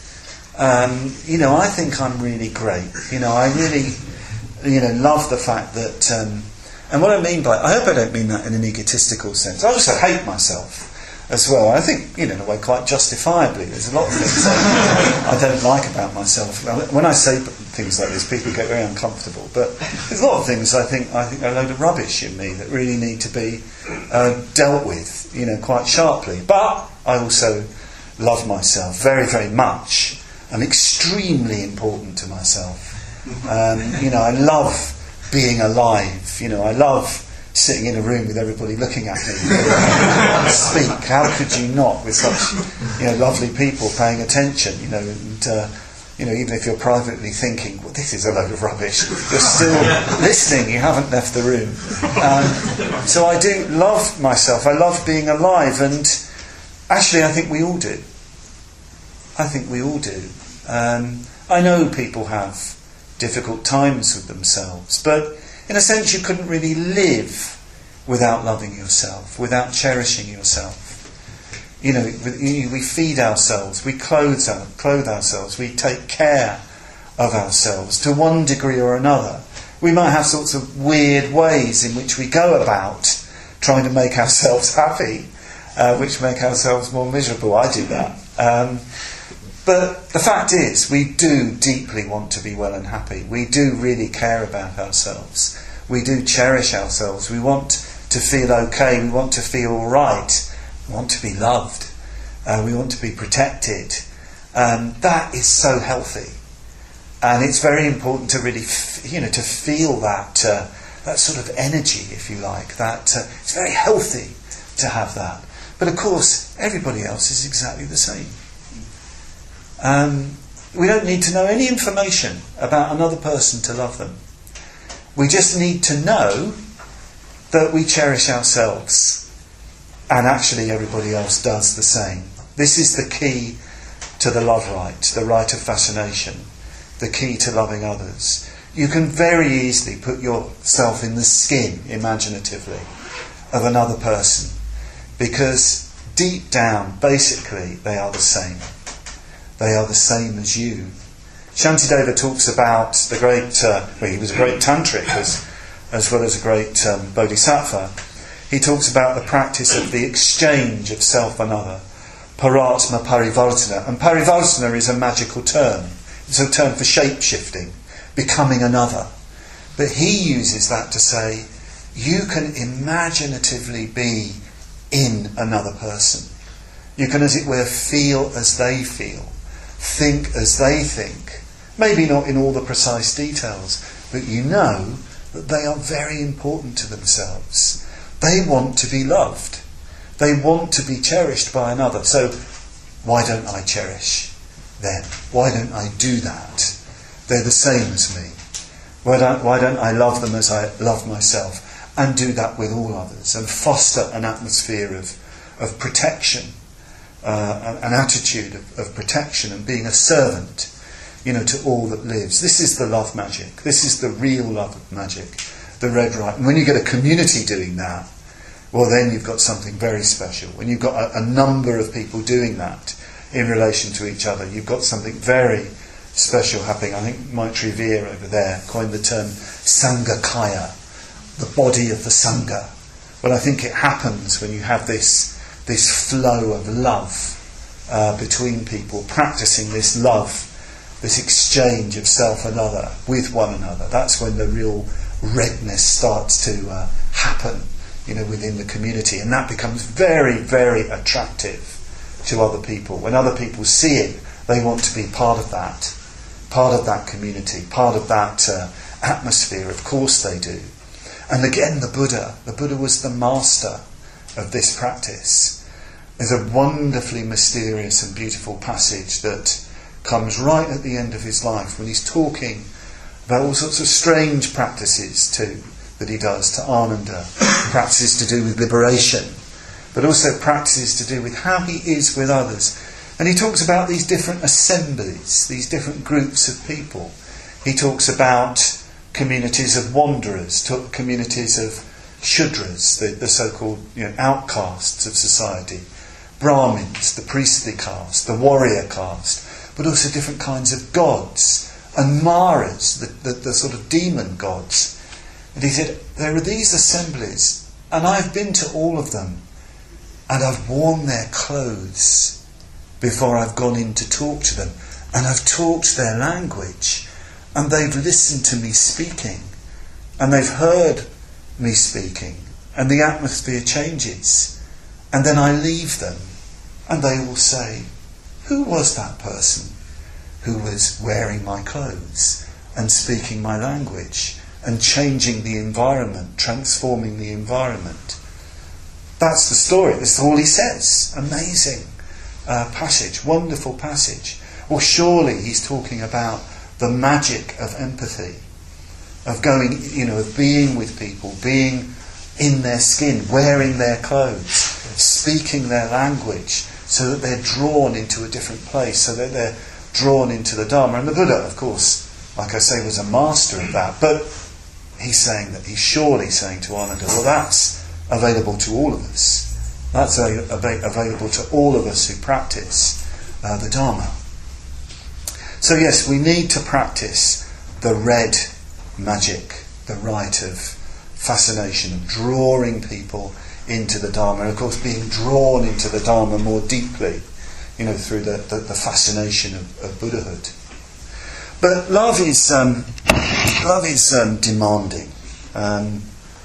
Um, you know, I think I'm really great. You know, I really, you know, love the fact that. Um, and what I mean by, I hope I don't mean that in an egotistical sense. I also hate myself as well. I think, you know, in a way, quite justifiably. There's a lot of things I don't like about myself. When I say things like this, people get very uncomfortable. But there's a lot of things I think I think are a load of rubbish in me that really need to be uh, dealt with, you know, quite sharply. But I also love myself very, very much. I'm extremely important to myself. Um, you know, I love being alive. You know, I love sitting in a room with everybody looking at me speak. How could you not, with such, you know, lovely people paying attention, you know, and uh, you know, even if you're privately thinking, well, this is a load of rubbish, you're still listening, you haven't left the room. Um, so I do love myself, I love being alive, and actually I think we all do. I think we all do. Um, I know people have difficult times with themselves, but in a sense you couldn't really live without loving yourself, without cherishing yourself. You know, we feed ourselves, we clothe, our, clothe ourselves, we take care of ourselves to one degree or another. We might have sorts of weird ways in which we go about trying to make ourselves happy, uh, which make ourselves more miserable. I do that. Um, But the fact is, we do deeply want to be well and happy. We do really care about ourselves. We do cherish ourselves. We want to feel okay. We want to feel right. We want to be loved. Uh, we want to be protected. Um, that is so healthy. And it's very important to really, f- you know, to feel that uh, that sort of energy, if you like. That uh, it's very healthy to have that. But of course, everybody else is exactly the same. Um, we don't need to know any information about another person to love them. We just need to know that we cherish ourselves, and actually everybody else does the same. This is the key to the love rite, the rite of fascination, the key to loving others. You can very easily put yourself in the skin, imaginatively, of another person, because deep down, basically, they are the same. They are the same as you. Shantideva talks about the great, uh, well, he was a great tantric as, as well as a great um, bodhisattva. He talks about the practice of the exchange of self and other, paratma parivartana. And parivartana is a magical term. It's a term for shape-shifting, becoming another. But he uses that to say, you can imaginatively be in another person. You can, as it were, feel as they feel. Think as they think. Maybe not in all the precise details, but you know that they are very important to themselves. They want to be loved. They want to be cherished by another. So why don't I cherish then? Why don't I do that? They're the same as me. Why don't, why don't I love them as I love myself, and do that with all others, and foster an atmosphere of, of protection, uh, an, an attitude of, of protection and being a servant, you know, to all that lives. This is the love magic. This is the real love magic, the red right. And when you get a community doing that, well, then you've got something very special. When you've got a, a number of people doing that in relation to each other, you've got something very special happening. I think Maitri Veer over there coined the term Sangakaya, the body of the Sangha. But I think it happens when you have this this flow of love uh, between people, practicing this love, this exchange of self and other with one another. That's when the real redness starts to uh, happen, you know, within the community, and that becomes very, very attractive to other people. When other people see it, they want to be part of that, part of that community, part of that uh, atmosphere. Of course they do. And again, the Buddha, the Buddha was the master of this practice. There's a wonderfully mysterious and beautiful passage that comes right at the end of his life when he's talking about all sorts of strange practices too that he does to Ananda, practices to do with liberation, but also practices to do with how he is with others. And he talks about these different assemblies, these different groups of people. He talks about communities of wanderers, to communities of Shudras, the, the so-called, you know, outcasts of society, Brahmins, the priestly caste, the warrior caste, but also different kinds of gods, and Maras, the, the, the sort of demon gods. And he said, there are these assemblies, and I've been to all of them, and I've worn their clothes before I've gone in to talk to them, and I've talked their language, and they've listened to me speaking, and they've heard me speaking, and the atmosphere changes, and then I leave them, and they will say, who was that person who was wearing my clothes and speaking my language and changing the environment, transforming the environment? That's the story. That's all he says. Amazing uh, passage, wonderful passage. Well, surely he's talking about the magic of empathy, of going, you know, of being with people, being in their skin, wearing their clothes, speaking their language, so that they're drawn into a different place, so that they're drawn into the Dharma. And the Buddha, of course, like I say, was a master of that. But he's saying that, he's surely saying to Ananda, well, that's available to all of us. That's a, a, available to all of us who practice uh, the Dharma. So yes, we need to practice the red magic, the rite of fascination, of drawing people into the Dharma, and of course being drawn into the Dharma more deeply, you know, through the, the, the fascination of, of Buddhahood. But love is um, love is um, demanding. Um,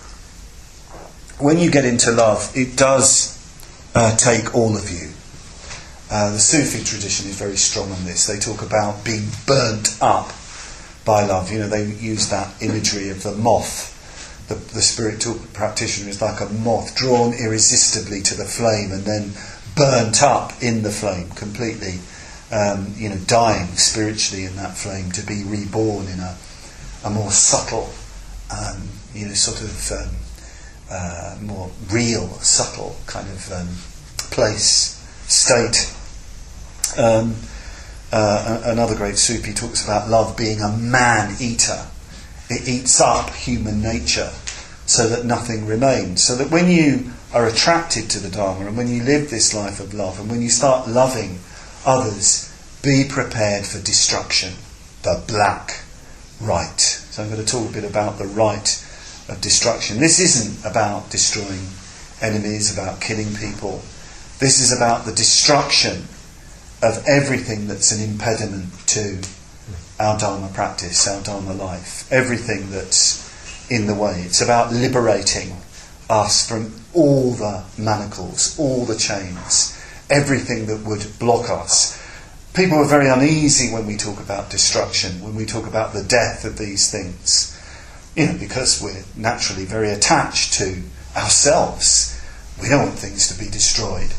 when you get into love, it does uh, take all of you. Uh, the Sufi tradition is very strong on this. They talk about being burnt up by love. You know, they use that imagery of the moth. The, the spiritual practitioner is like a moth drawn irresistibly to the flame and then burnt up in the flame, completely, um, you know, dying spiritually in that flame to be reborn in a, a more subtle, um, you know, sort of um, uh, more real, subtle kind of um, place, state. Um, uh, another great Sufi talks about love being a man-eater. It eats up human nature so that nothing remains. So that when you are attracted to the Dharma and when you live this life of love and when you start loving others, be prepared for destruction, the black rite. So I'm going to talk a bit about the rite of destruction. This isn't about destroying enemies, about killing people. This is about the destruction of everything that's an impediment to our Dharma practice, our Dharma life, everything that's in the way. It's about liberating us from all the manacles, all the chains, everything that would block us. People are very uneasy when we talk about destruction, when we talk about the death of these things, you know, because we're naturally very attached to ourselves. We don't want things to be destroyed.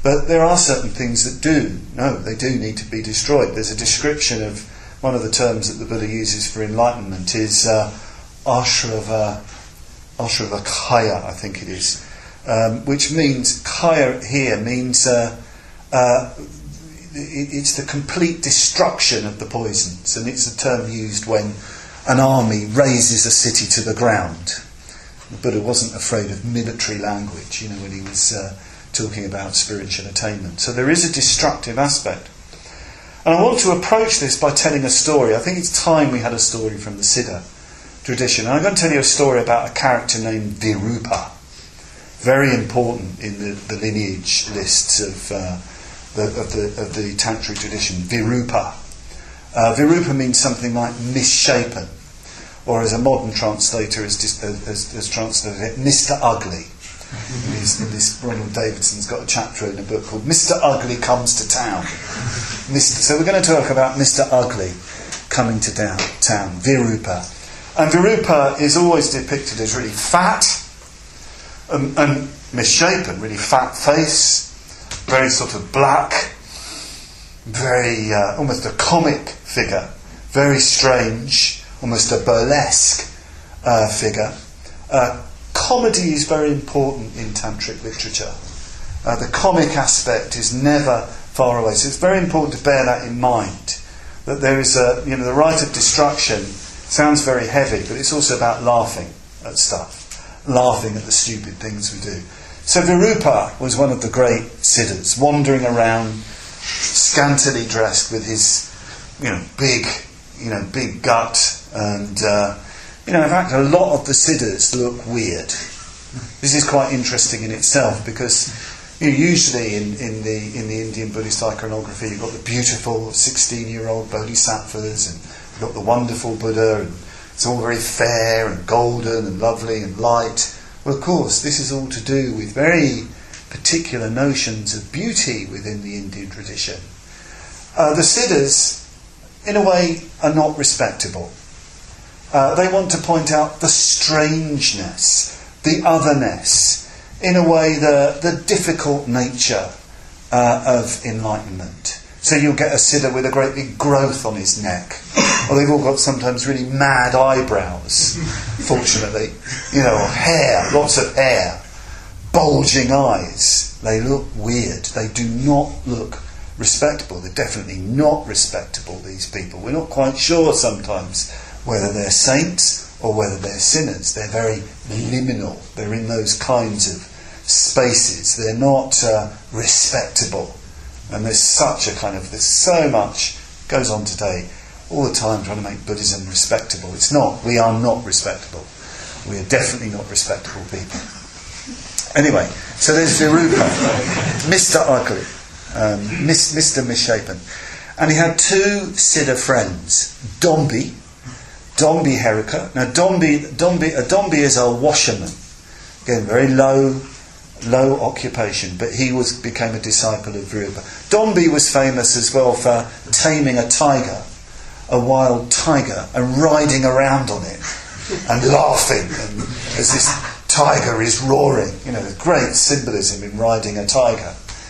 But there are certain things that do, no, they do need to be destroyed. There's a description of one of the terms that the Buddha uses for enlightenment is uh, ashrava, ashrava kaya, I think it is, um, which means, kaya here means uh, uh, it, it's the complete destruction of the poisons, and it's a term used when an army razes a city to the ground. The Buddha wasn't afraid of military language, you know, when he was uh, talking about spiritual attainment. So there is a destructive aspect. And I want to approach this by telling a story. I think it's time we had a story from the Siddha tradition. And I'm going to tell you a story about a character named Virupa. Very important in the, the lineage lists of, uh, the, of, the, of the Tantric tradition. Virupa. Uh, Virupa means something like misshapen, or as a modern translator has, has, has translated it, Mister Ugly. In this, in this, Ronald Davidson's got a chapter in a book called Mister Ugly Comes to Town. Mister So we're going to talk about Mister Ugly coming to down, town, Virupa. And Virupa is always depicted as really fat and, and misshapen, really fat face, very sort of black, very uh, almost a comic figure, very strange, almost a burlesque uh, figure. Uh, comedy is very important in Tantric literature. Uh, the comic aspect is never far away, so it's very important to bear that in mind. That there is a, you know, the rite of destruction sounds very heavy, but it's also about laughing at stuff, laughing at the stupid things we do. So Virupa was one of the great siddhas, wandering around, scantily dressed with his, you know, big, you know, big gut, and uh, you know, in fact, a lot of the siddhas look weird. This is quite interesting in itself because, you know, usually in, in the in the Indian Buddhist iconography, you've got the beautiful sixteen-year-old bodhisattvas, and you've got the wonderful Buddha, and it's all very fair and golden and lovely and light. Well, of course, this is all to do with very particular notions of beauty within the Indian tradition. Uh, the siddhas, in a way, are not respectable. Uh, they want to point out the strangeness, the otherness, in a way the, the difficult nature uh, of enlightenment. So you'll get a siddha with a great big growth on his neck, or they've all got sometimes really mad eyebrows, fortunately, you know, or hair, lots of hair, bulging eyes. They look weird. They do not look respectable. They're definitely not respectable, these people. We're not quite sure sometimes whether they're saints or whether they're sinners. They're very liminal. They're in those kinds of spaces. They're not uh, respectable. And there's such a kind of, there's so much goes on today, all the time trying to make Buddhism respectable. It's not. We are not respectable. We are definitely not respectable people. Anyway, so there's Virupa, Mister Ugly, um, Mister Misshapen. And he had two siddha friends, Dombi, Dombi Herika. Now, Dombi, Dombi, a Dombi is a washerman. Again, very low, low occupation, but he was became a disciple of Virupa. Dombi was famous as well for taming a tiger, a wild tiger, and riding around on it and laughing, and as this tiger is roaring. You know, there's great symbolism in riding a tiger.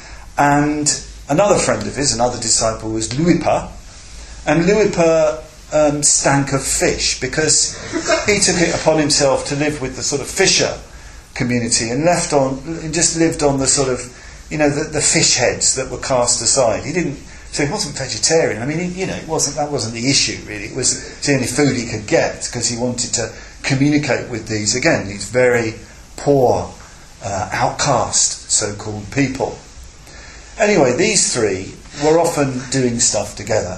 And another friend of his, another disciple, was Luipa, and Luipa Um, stank of fish because he took it upon himself to live with the sort of fisher community and left on, and just lived on the sort of, you know, the, the fish heads that were cast aside. He didn't, so he wasn't vegetarian. I mean, he, you know, it wasn't that wasn't the issue really. It was the only food he could get because he wanted to communicate with these again, these very poor, uh, outcast so-called people. Anyway, these three were often doing stuff together.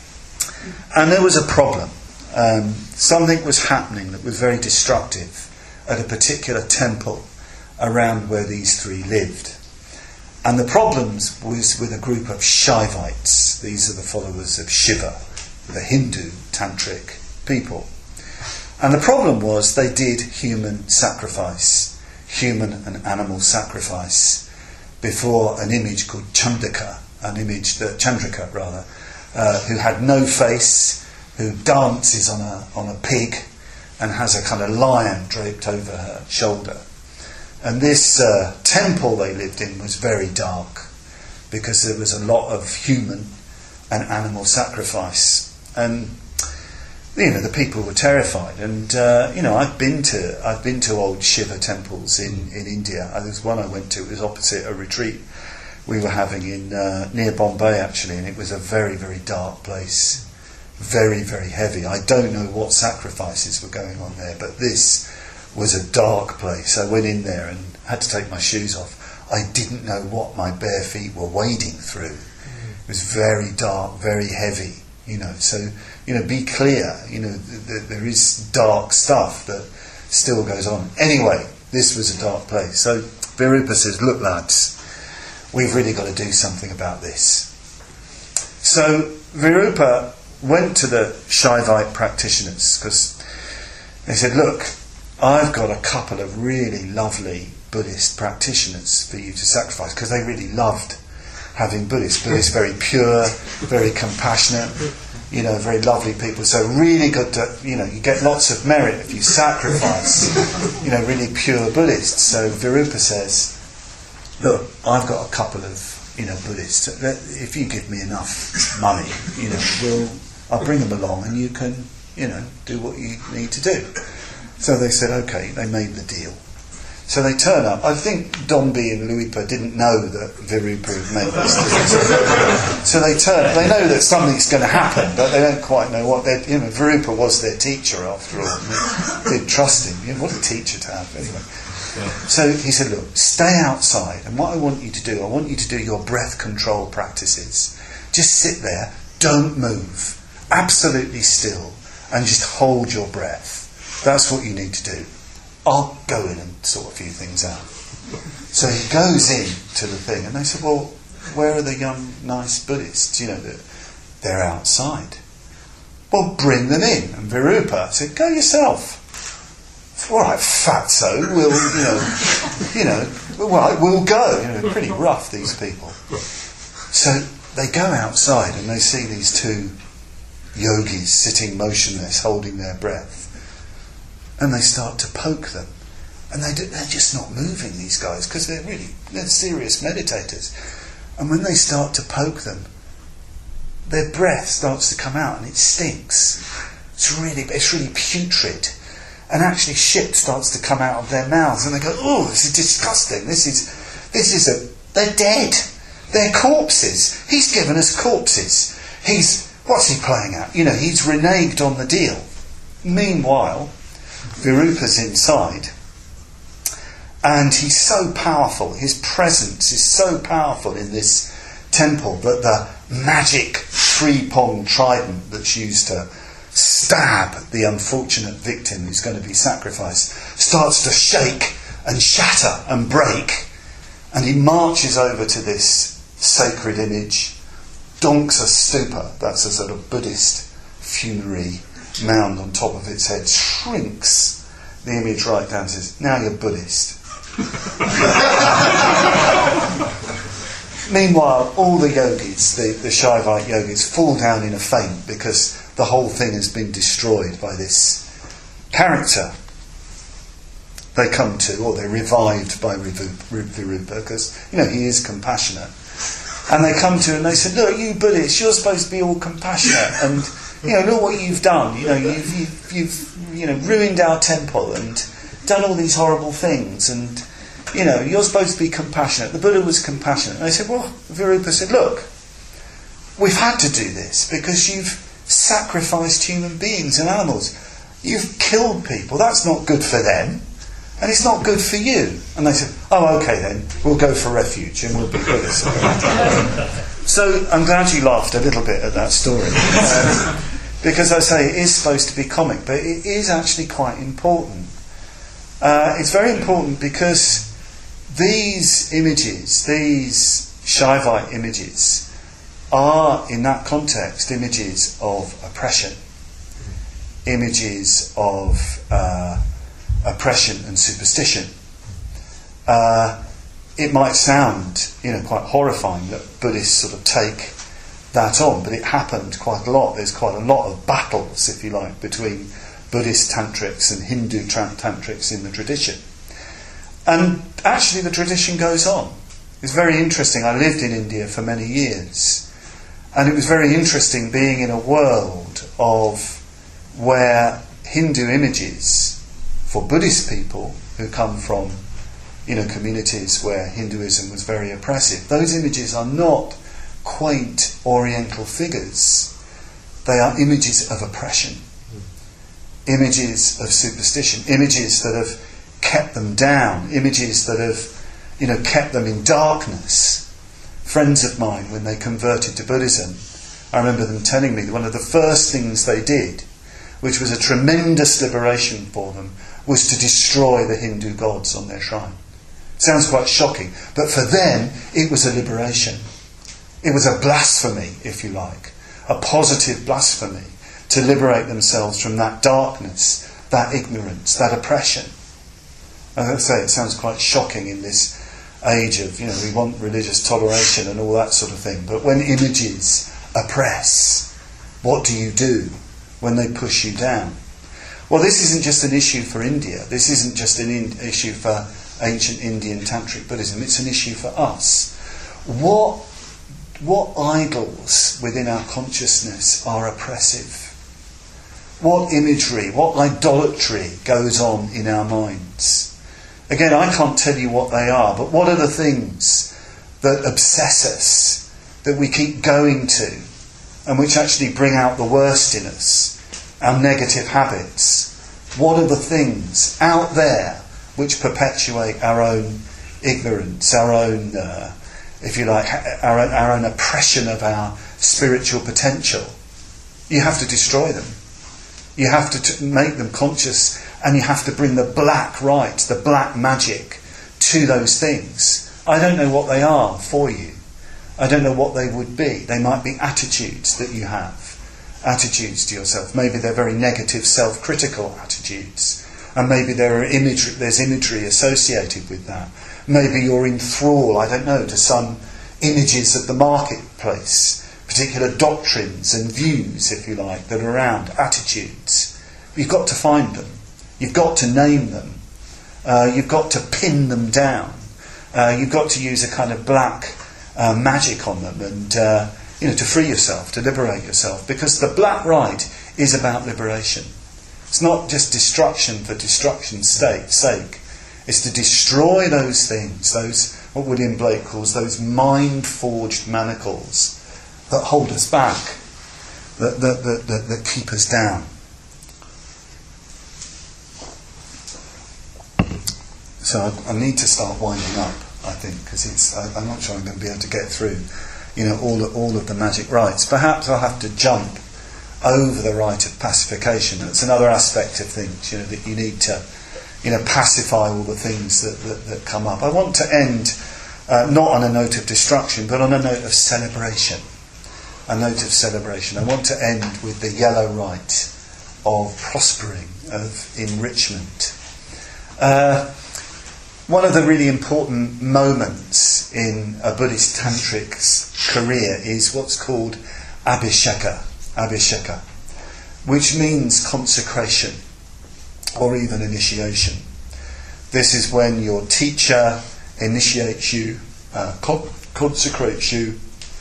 And there was a problem. Um, something was happening that was very destructive at a particular temple around where these three lived. And the problems was with a group of Shaivites. These are the followers of Shiva, the Hindu tantric people. And the problem was they did human sacrifice, human and animal sacrifice, before an image called Chandrika, an image that Chandrika rather, Uh, who had no face, who dances on a on a pig, and has a kind of lion draped over her shoulder. And this uh, temple they lived in was very dark. because there was a lot of human and animal sacrifice. And you know, the people were terrified. And uh, you know, I've been to I've been to old Shiva temples in, in India. There was one I went to. It was opposite a retreat we were having in uh, near Bombay actually, and it was a very very dark place, very very heavy. I don't know what sacrifices were going on there, but this was a dark place. I went in there and had to take my shoes off. I didn't know what my bare feet were wading through. It was very dark, very heavy. You know, so you know, be clear. You know, th- th- there is dark stuff that still goes on. Anyway, this was a dark place. So Virupa says, "Look, lads, we've really got to do something about this." So Virupa went to the Shaivite practitioners because they said, "Look, I've got a couple of really lovely Buddhist practitioners for you to sacrifice," because they really loved having Buddhists. Buddhists very pure, very compassionate, you know, very lovely people. So really good to, you know, you get lots of merit if you sacrifice, you know, really pure Buddhists. So Virupa says, "Look, I've got a couple of, you know, Buddhists. If you give me enough money, you know, we'll, I'll bring them along and you can, you know, do what you need to do." So they said, okay, they made the deal. So they turn up. I think Dombi and Luipa didn't know that Virupa had made this deal. So they turn up. They know that something's going to happen, but they don't quite know what they're... You know, Virupa was their teacher after all. They did trust him. You know, what a teacher to have, anyway. Yeah. So he said, "Look, stay outside, and what I want you to do, I want you to do your breath control practices. Just sit there, don't move, absolutely still, and just hold your breath. That's what you need to do. I'll go in and sort a few things out." So he goes in to the thing, and they said, "Well, where are the young, nice Buddhists? You know, they're, they're outside." "Well, bring them in." And Virupa said, "Go yourself." "All right, fatso, we'll, you know, you know, all right, we'll go." You know, they're pretty rough, these people. So they go outside, and they see these two yogis sitting motionless, holding their breath. And they start to poke them. And they do, they're just not moving, these guys, because they're really, they're serious meditators. And when they start to poke them, their breath starts to come out and it stinks. It's really, it's really putrid. And actually shit starts to come out of their mouths. And they go, "Oh, this is disgusting. This is, this is a, they're dead. They're corpses. He's given us corpses. He's, what's he playing at? You know, he's reneged on the deal." Meanwhile, Virupa's inside, and he's so powerful, his presence is so powerful in this temple that the magic three-pronged trident that's used to stab the unfortunate victim who's going to be sacrificed starts to shake and shatter and break, and he marches over to this sacred image, donks a stupa, that's a sort of Buddhist funerary mound on top of its head, shrinks the image right down and says, "Now you're Buddhist." Meanwhile, all the yogis, the, the Shaivite yogis, fall down in a faint because the whole thing has been destroyed by this character they come to, or they're revived by Virupa, because, you know, he is compassionate. And they come to and they say, "Look, you Buddhists, you're supposed to be all compassionate, and you know, look what you've done. You know, you've, you've, you've you know ruined our temple and done all these horrible things, and you know, you're supposed to be compassionate." The Buddha was compassionate. And they said, "Well," Virupa said, "Look, we've had to do this because you've sacrificed human beings and animals. You've killed people. That's not good for them, and it's not good for you." And they said, "Oh, okay then, we'll go for refuge and we'll be Buddhists." So I'm glad you laughed a little bit at that story, um, because I say it is supposed to be comic, but it is actually quite important. Uh, it's very important because these images, these Shaivite images, are in that context images of oppression, images of uh, oppression and superstition. Uh, it might sound, you know, quite horrifying that Buddhists sort of take that on, but it happened quite a lot. There's quite a lot of battles, if you like, between Buddhist tantrics and Hindu tantrics in the tradition. And actually the tradition goes on. It's very interesting. I lived in India for many years, and it was very interesting being in a world of where Hindu images, for Buddhist people who come from, you know, communities where Hinduism was very oppressive, those images are not quaint Oriental figures. They are images of oppression, images of superstition, images that have kept them down, images that have, you know, kept them in darkness. Friends of mine, when they converted to Buddhism, I remember them telling me that one of the first things they did, which was a tremendous liberation for them, was to destroy the Hindu gods on their shrine. Sounds quite shocking, but for them it was a liberation. It was a blasphemy, if you like, a positive blasphemy, to liberate themselves from that darkness, that ignorance, that oppression. As I say, it sounds quite shocking in this age of, you know, we want religious toleration and all that sort of thing. But when images oppress, what do you do when they push you down? Well, this isn't just an issue for India. This isn't just an in- issue for ancient Indian Tantric Buddhism. It's an issue for us. What, what idols within our consciousness are oppressive? What imagery, what idolatry goes on in our minds? Again, I can't tell you what they are, but what are the things that obsess us, that we keep going to, and which actually bring out the worst in us, our negative habits? What are the things out there which perpetuate our own ignorance, our own, uh, if you like, our own, our own oppression of our spiritual potential? You have to destroy them. You have to t- make them conscious, and you have to bring the black right, the black magic to those things. I don't know what they are for you. I don't know what they would be. They might be attitudes that you have, attitudes to yourself. Maybe they're very negative, self-critical attitudes, and maybe there are imagery, there's imagery associated with that. Maybe you're in thrall, I don't know, to some images of the marketplace, particular doctrines and views, if you like, that are around, attitudes. You've got to find them. You've got to name them. Uh, you've got to pin them down. Uh, you've got to use a kind of black uh, magic on them, and uh, you know, to free yourself, to liberate yourself, because the black right is about liberation. It's not just destruction for destruction's sake. It's to destroy those things, those, what William Blake calls those mind-forged manacles that hold us back, that, that, that, that, that keep us down. So I, I need to start winding up, I think, because it's. I, I'm not sure I'm going to be able to get through, you know, all of, all of the magic rites. Perhaps I'll have to jump over the rite of pacification. That's another aspect of things, you know, that you need to, you know, pacify all the things that, that, that come up. I want to end uh, not on a note of destruction, but on a note of celebration. A note of celebration. I want to end with the yellow rite of prospering, of enrichment. Uh, one of the really important moments in a Buddhist tantric's career is what's called abhisheka, abhisheka, which means consecration or even initiation. This is when your teacher initiates you, uh, con- consecrates you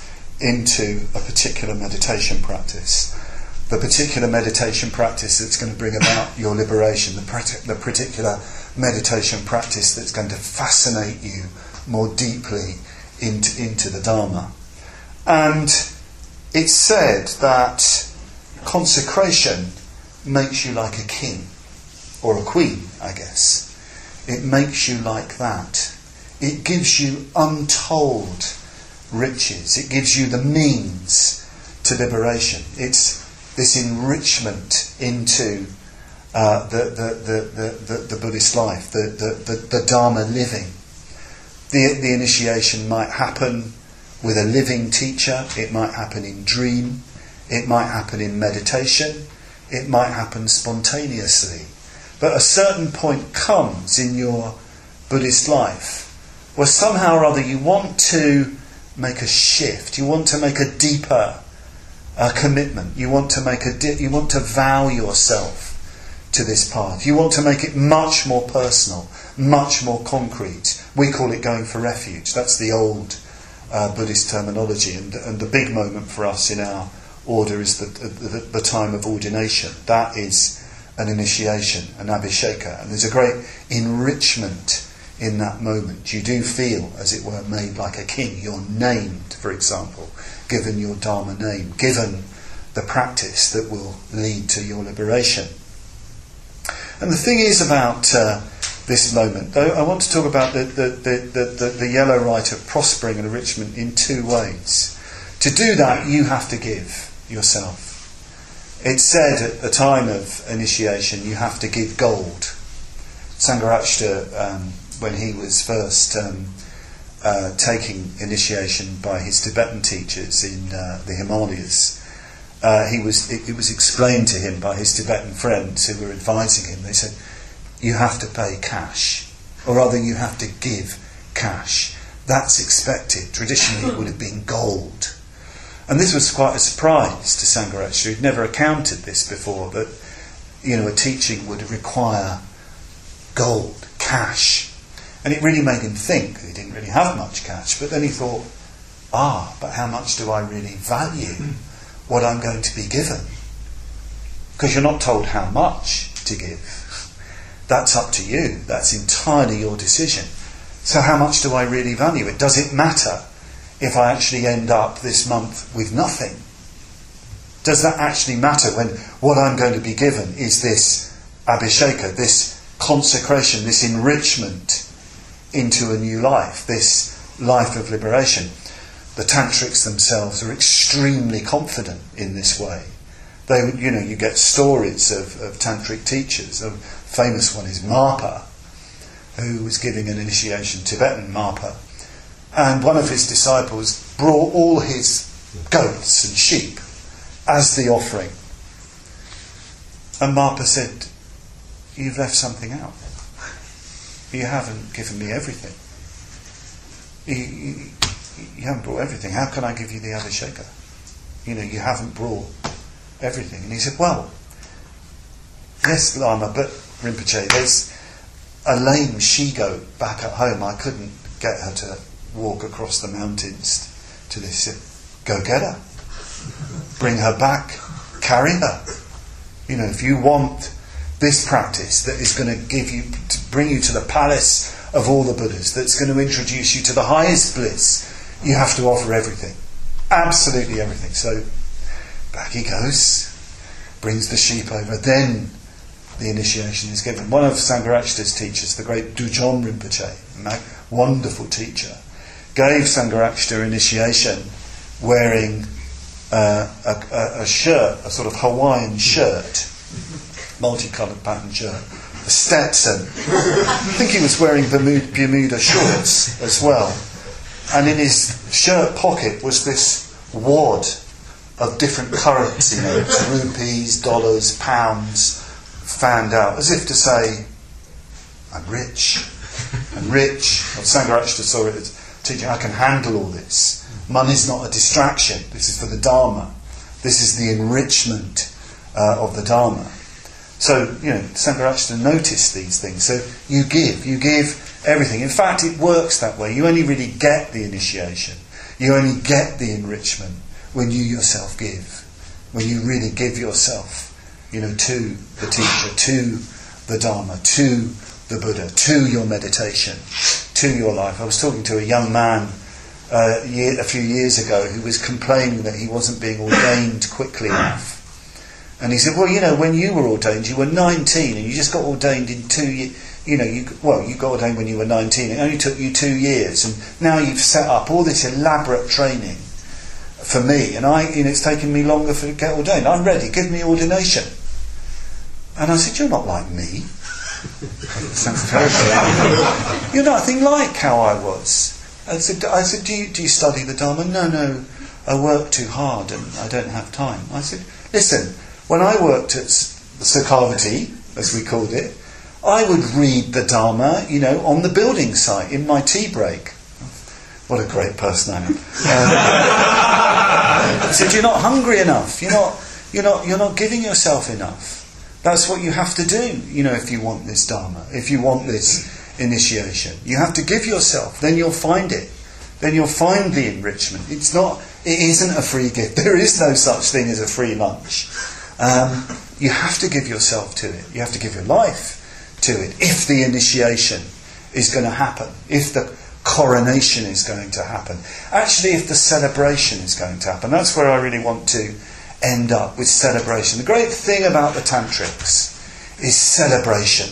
into a particular meditation practice. The particular meditation practice that's going to bring about your liberation, the, prat- the particular meditation practice that's going to fascinate you more deeply into, into the Dharma. And it's said that consecration makes you like a king, or a queen, I guess. It makes you like that. It gives you untold riches. It gives you the means to liberation. It's this enrichment into uh, the, the, the, the, the Buddhist life, the, the, the, the Dharma living. The, the initiation might happen with a living teacher. It might happen in dream. It might happen in meditation. It might happen spontaneously. But a certain point comes in your Buddhist life where somehow or other you want to make a shift. You want to make a deeper uh, commitment. You want to make a di- you want to vow yourself to this path. You want to make it much more personal, much more concrete, We call it going for refuge. That's the old uh, Buddhist terminology, and, and the big moment for us in our order is the, the, the time of ordination. That is an initiation, an abhisheka, and there's a great enrichment in that moment. You do feel, as it were, made like a king. You're named, for example, given your Dharma name, given the practice that will lead to your liberation. And the thing is about uh, this moment, though, I want to talk about the, the, the, the, the yellow rite of prospering and enrichment in two ways. To do that, you have to give yourself. It's said at the time of initiation, you have to give gold. Sangharakshita, um, when he was first um, uh, taking initiation by his Tibetan teachers in uh, the Himalayas, uh, he was it, it was explained to him by his Tibetan friends who were advising him. They said, you have to pay cash, or rather you have to give cash. That's expected. Traditionally it would have been gold. And this was quite a surprise to Sangharakshita. He'd never encountered this before, that, you know, a teaching would require gold, cash. And it really made him think. He didn't really have much cash, but then he thought, ah, but how much do I really value what I'm going to be given? Because you're not told how much to give. That's up to you. That's entirely your decision. So how much do I really value it? Does it matter if I actually end up this month with nothing? Does that actually matter when what I'm going to be given is this abhisheka, this consecration, this enrichment into a new life, this life of liberation? The tantrics themselves are extremely confident in this way. They, you know, you get stories of, of tantric teachers. A famous one is Marpa, who was giving an initiation, Tibetan Marpa, and one of his disciples brought all his goats and sheep as the offering. And Marpa said, you've left something out. You haven't given me everything. You, you, you haven't brought everything. How can I give you the abhisheka? You know, you haven't brought everything. And he said, well, yes, Lama, but Rinpoche, there's a lame she-goat back at home. I couldn't get her to walk across the mountains to this. He said, go get her. Bring her back. Carry her. You know, if you want this practice that is going to give you, to bring you to the palace of all the Buddhas, that's going to introduce you to the highest bliss, you have to offer everything. Absolutely everything. So back he goes, brings the sheep over, then the initiation is given. One of Sangharakshita's teachers, the great Dujon Rinpoche, a wonderful teacher, gave Sangharakshita initiation wearing uh, a, a, a shirt, a sort of Hawaiian shirt, multicoloured pattern shirt, a Stetson. I think he was wearing Bermuda, Bermuda shorts as well. And in his shirt pocket was this wad of different currency notes, rupees, dollars, pounds, fanned out, as if to say, I'm rich, I'm rich. Well, Sangharakshita saw it as teaching, I can handle all this. Money is not a distraction. This is for the Dharma. This is the enrichment uh, of the Dharma. So, you know, Sangharakshita noticed these things. So you give, you give everything. In fact, it works that way. You only really get the initiation. You only get the enrichment when you yourself give. When you really give yourself, you know, to the teacher, to the Dharma, to the Buddha, to your meditation, to your life. I was talking to a young man uh, year, a few years ago who was complaining that he wasn't being ordained quickly enough. And he said, well, you know, when you were ordained, you were nineteen and you just got ordained in two years. You know, you, well, you got ordained when you were nineteen. It only took you two years. And now you've set up all this elaborate training for me. And I, you know, it's taken me longer for to get ordained. I'm ready. Give me ordination. And I said, you're not like me. It sounds terrible. You're nothing like how I was. I said, I said, do you, do you study the Dharma? No, no, I work too hard and I don't have time. I said, listen, when I worked at Sakavati, as we called it, I would read the Dharma, you know, on the building site in my tea break. What a great person I am. Um, I said, you're not hungry enough. You're not, you're not, you're not giving yourself enough. That's what you have to do, you know, if you want this Dharma, if you want this initiation. You have to give yourself, then you'll find it. Then you'll find the enrichment. It's not, it isn't a free gift. There is no such thing as a free lunch. Um, you have to give yourself to it. You have to give your life to it if the initiation is going to happen, if the coronation is going to happen. Actually, if the celebration is going to happen. That's where I really want to end up, with celebration. The great thing about the tantrics is celebration.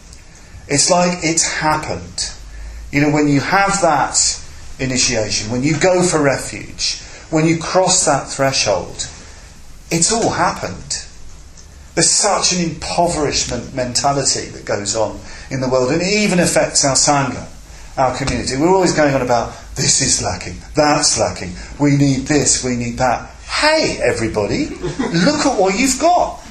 It's like it's happened. You know, when you have that initiation, when you go for refuge, when you cross that threshold, it's all happened. There's such an impoverishment mentality that goes on in the world, and it even affects our Sangha, our community. We're always going on about, this is lacking, that's lacking, we need this, we need that. Hey, everybody, look at what you've got.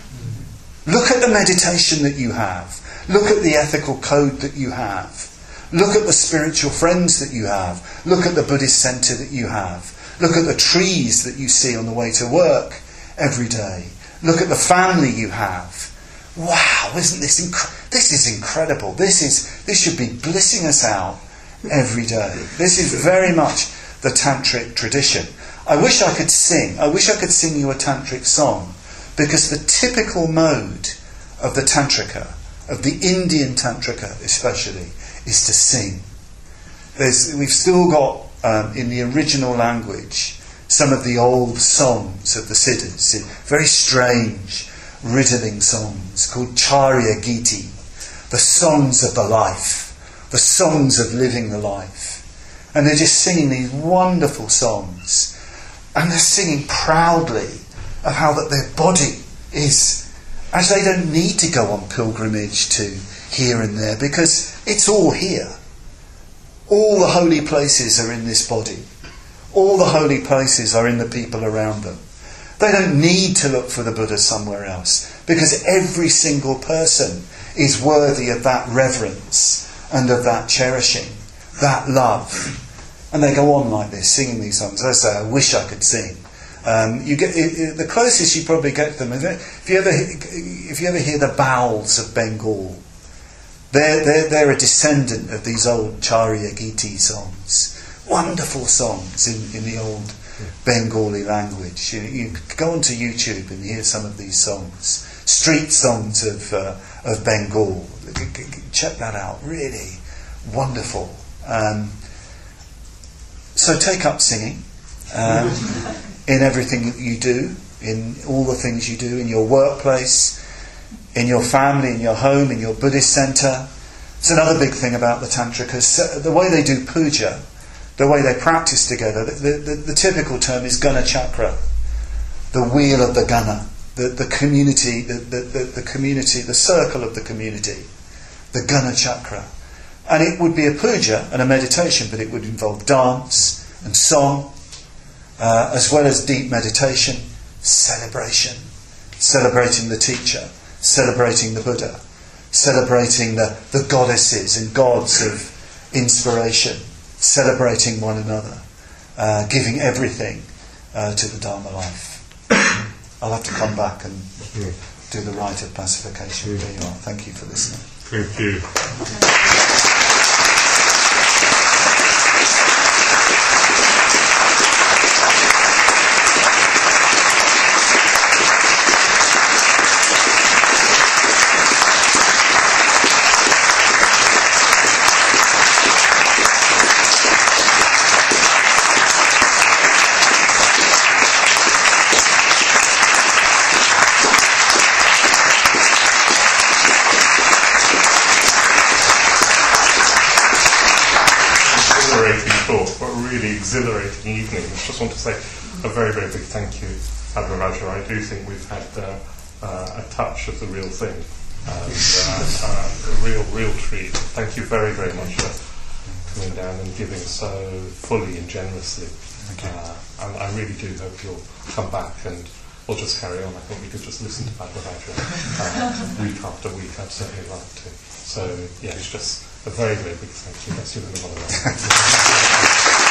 Look at the meditation that you have. Look at the ethical code that you have. Look at the spiritual friends that you have. Look at the Buddhist centre that you have. Look at the trees that you see on the way to work every day. Look at the family you have. Wow, isn't this inc- this is incredible. This is this should be blissing us out every day. This is very much the tantric tradition. I wish I could sing. I wish I could sing you a tantric song, because the typical mode of the tantrika, of the Indian tantrika especially, is to sing. There's, we've still got, um, in the original language, some of the old songs of the Siddhas, very strange, riddling songs called Charya Giti, the songs of the life, the songs of living the life. And they're just singing these wonderful songs, and they're singing proudly of how that their body is, as they don't need to go on pilgrimage to here and there, because it's all here. All the holy places are in this body. All the holy places are in the people around them. They don't need to look for the Buddha somewhere else, because every single person is worthy of that reverence and of that cherishing, that love. And they go on like this, singing these songs. As I say, I wish I could sing. Um, you get it, it, the closest you probably get to them. If you ever, if you ever hear the Bowls of Bengal, they're, they're, they're a descendant of these old Charya Giti songs. Wonderful songs in, in the old Bengali language. You, you go onto YouTube and hear some of these songs. Street songs of uh, of Bengal. Check that out. Really wonderful. Um, so take up singing um, in everything that you do, in all the things you do, in your workplace, in your family, in your home, in your Buddhist centre. It's another big thing about the Tantrikas. The way they do puja, the way they practice together, the, the, the typical term is Gana Chakra, the wheel of the Gana, the, the community, the, the, the, the community, the circle of the community, the Gana Chakra. And it would be a puja and a meditation, but it would involve dance and song, uh, as well as deep meditation, celebration, celebrating the teacher, celebrating the Buddha, celebrating the, the goddesses and gods of inspiration, celebrating one another, uh, giving everything uh, to the Dharma life. I'll have to come back and do the rite of pacification. There you are. Thank you for listening. Thank you. Exhilarating evening. I just want to say a very, very big thank you, Padma Raja. I do think we've had uh, uh, a touch of the real thing, and uh, uh, a real, real treat. Thank you very, very much for coming down and giving so fully and generously. Uh, and I really do hope you'll come back and we'll just carry on. I think we could just listen to Padma Raja uh, week after week. I'd certainly love to. So, yeah, it's just a very, very big thank you. That's you in the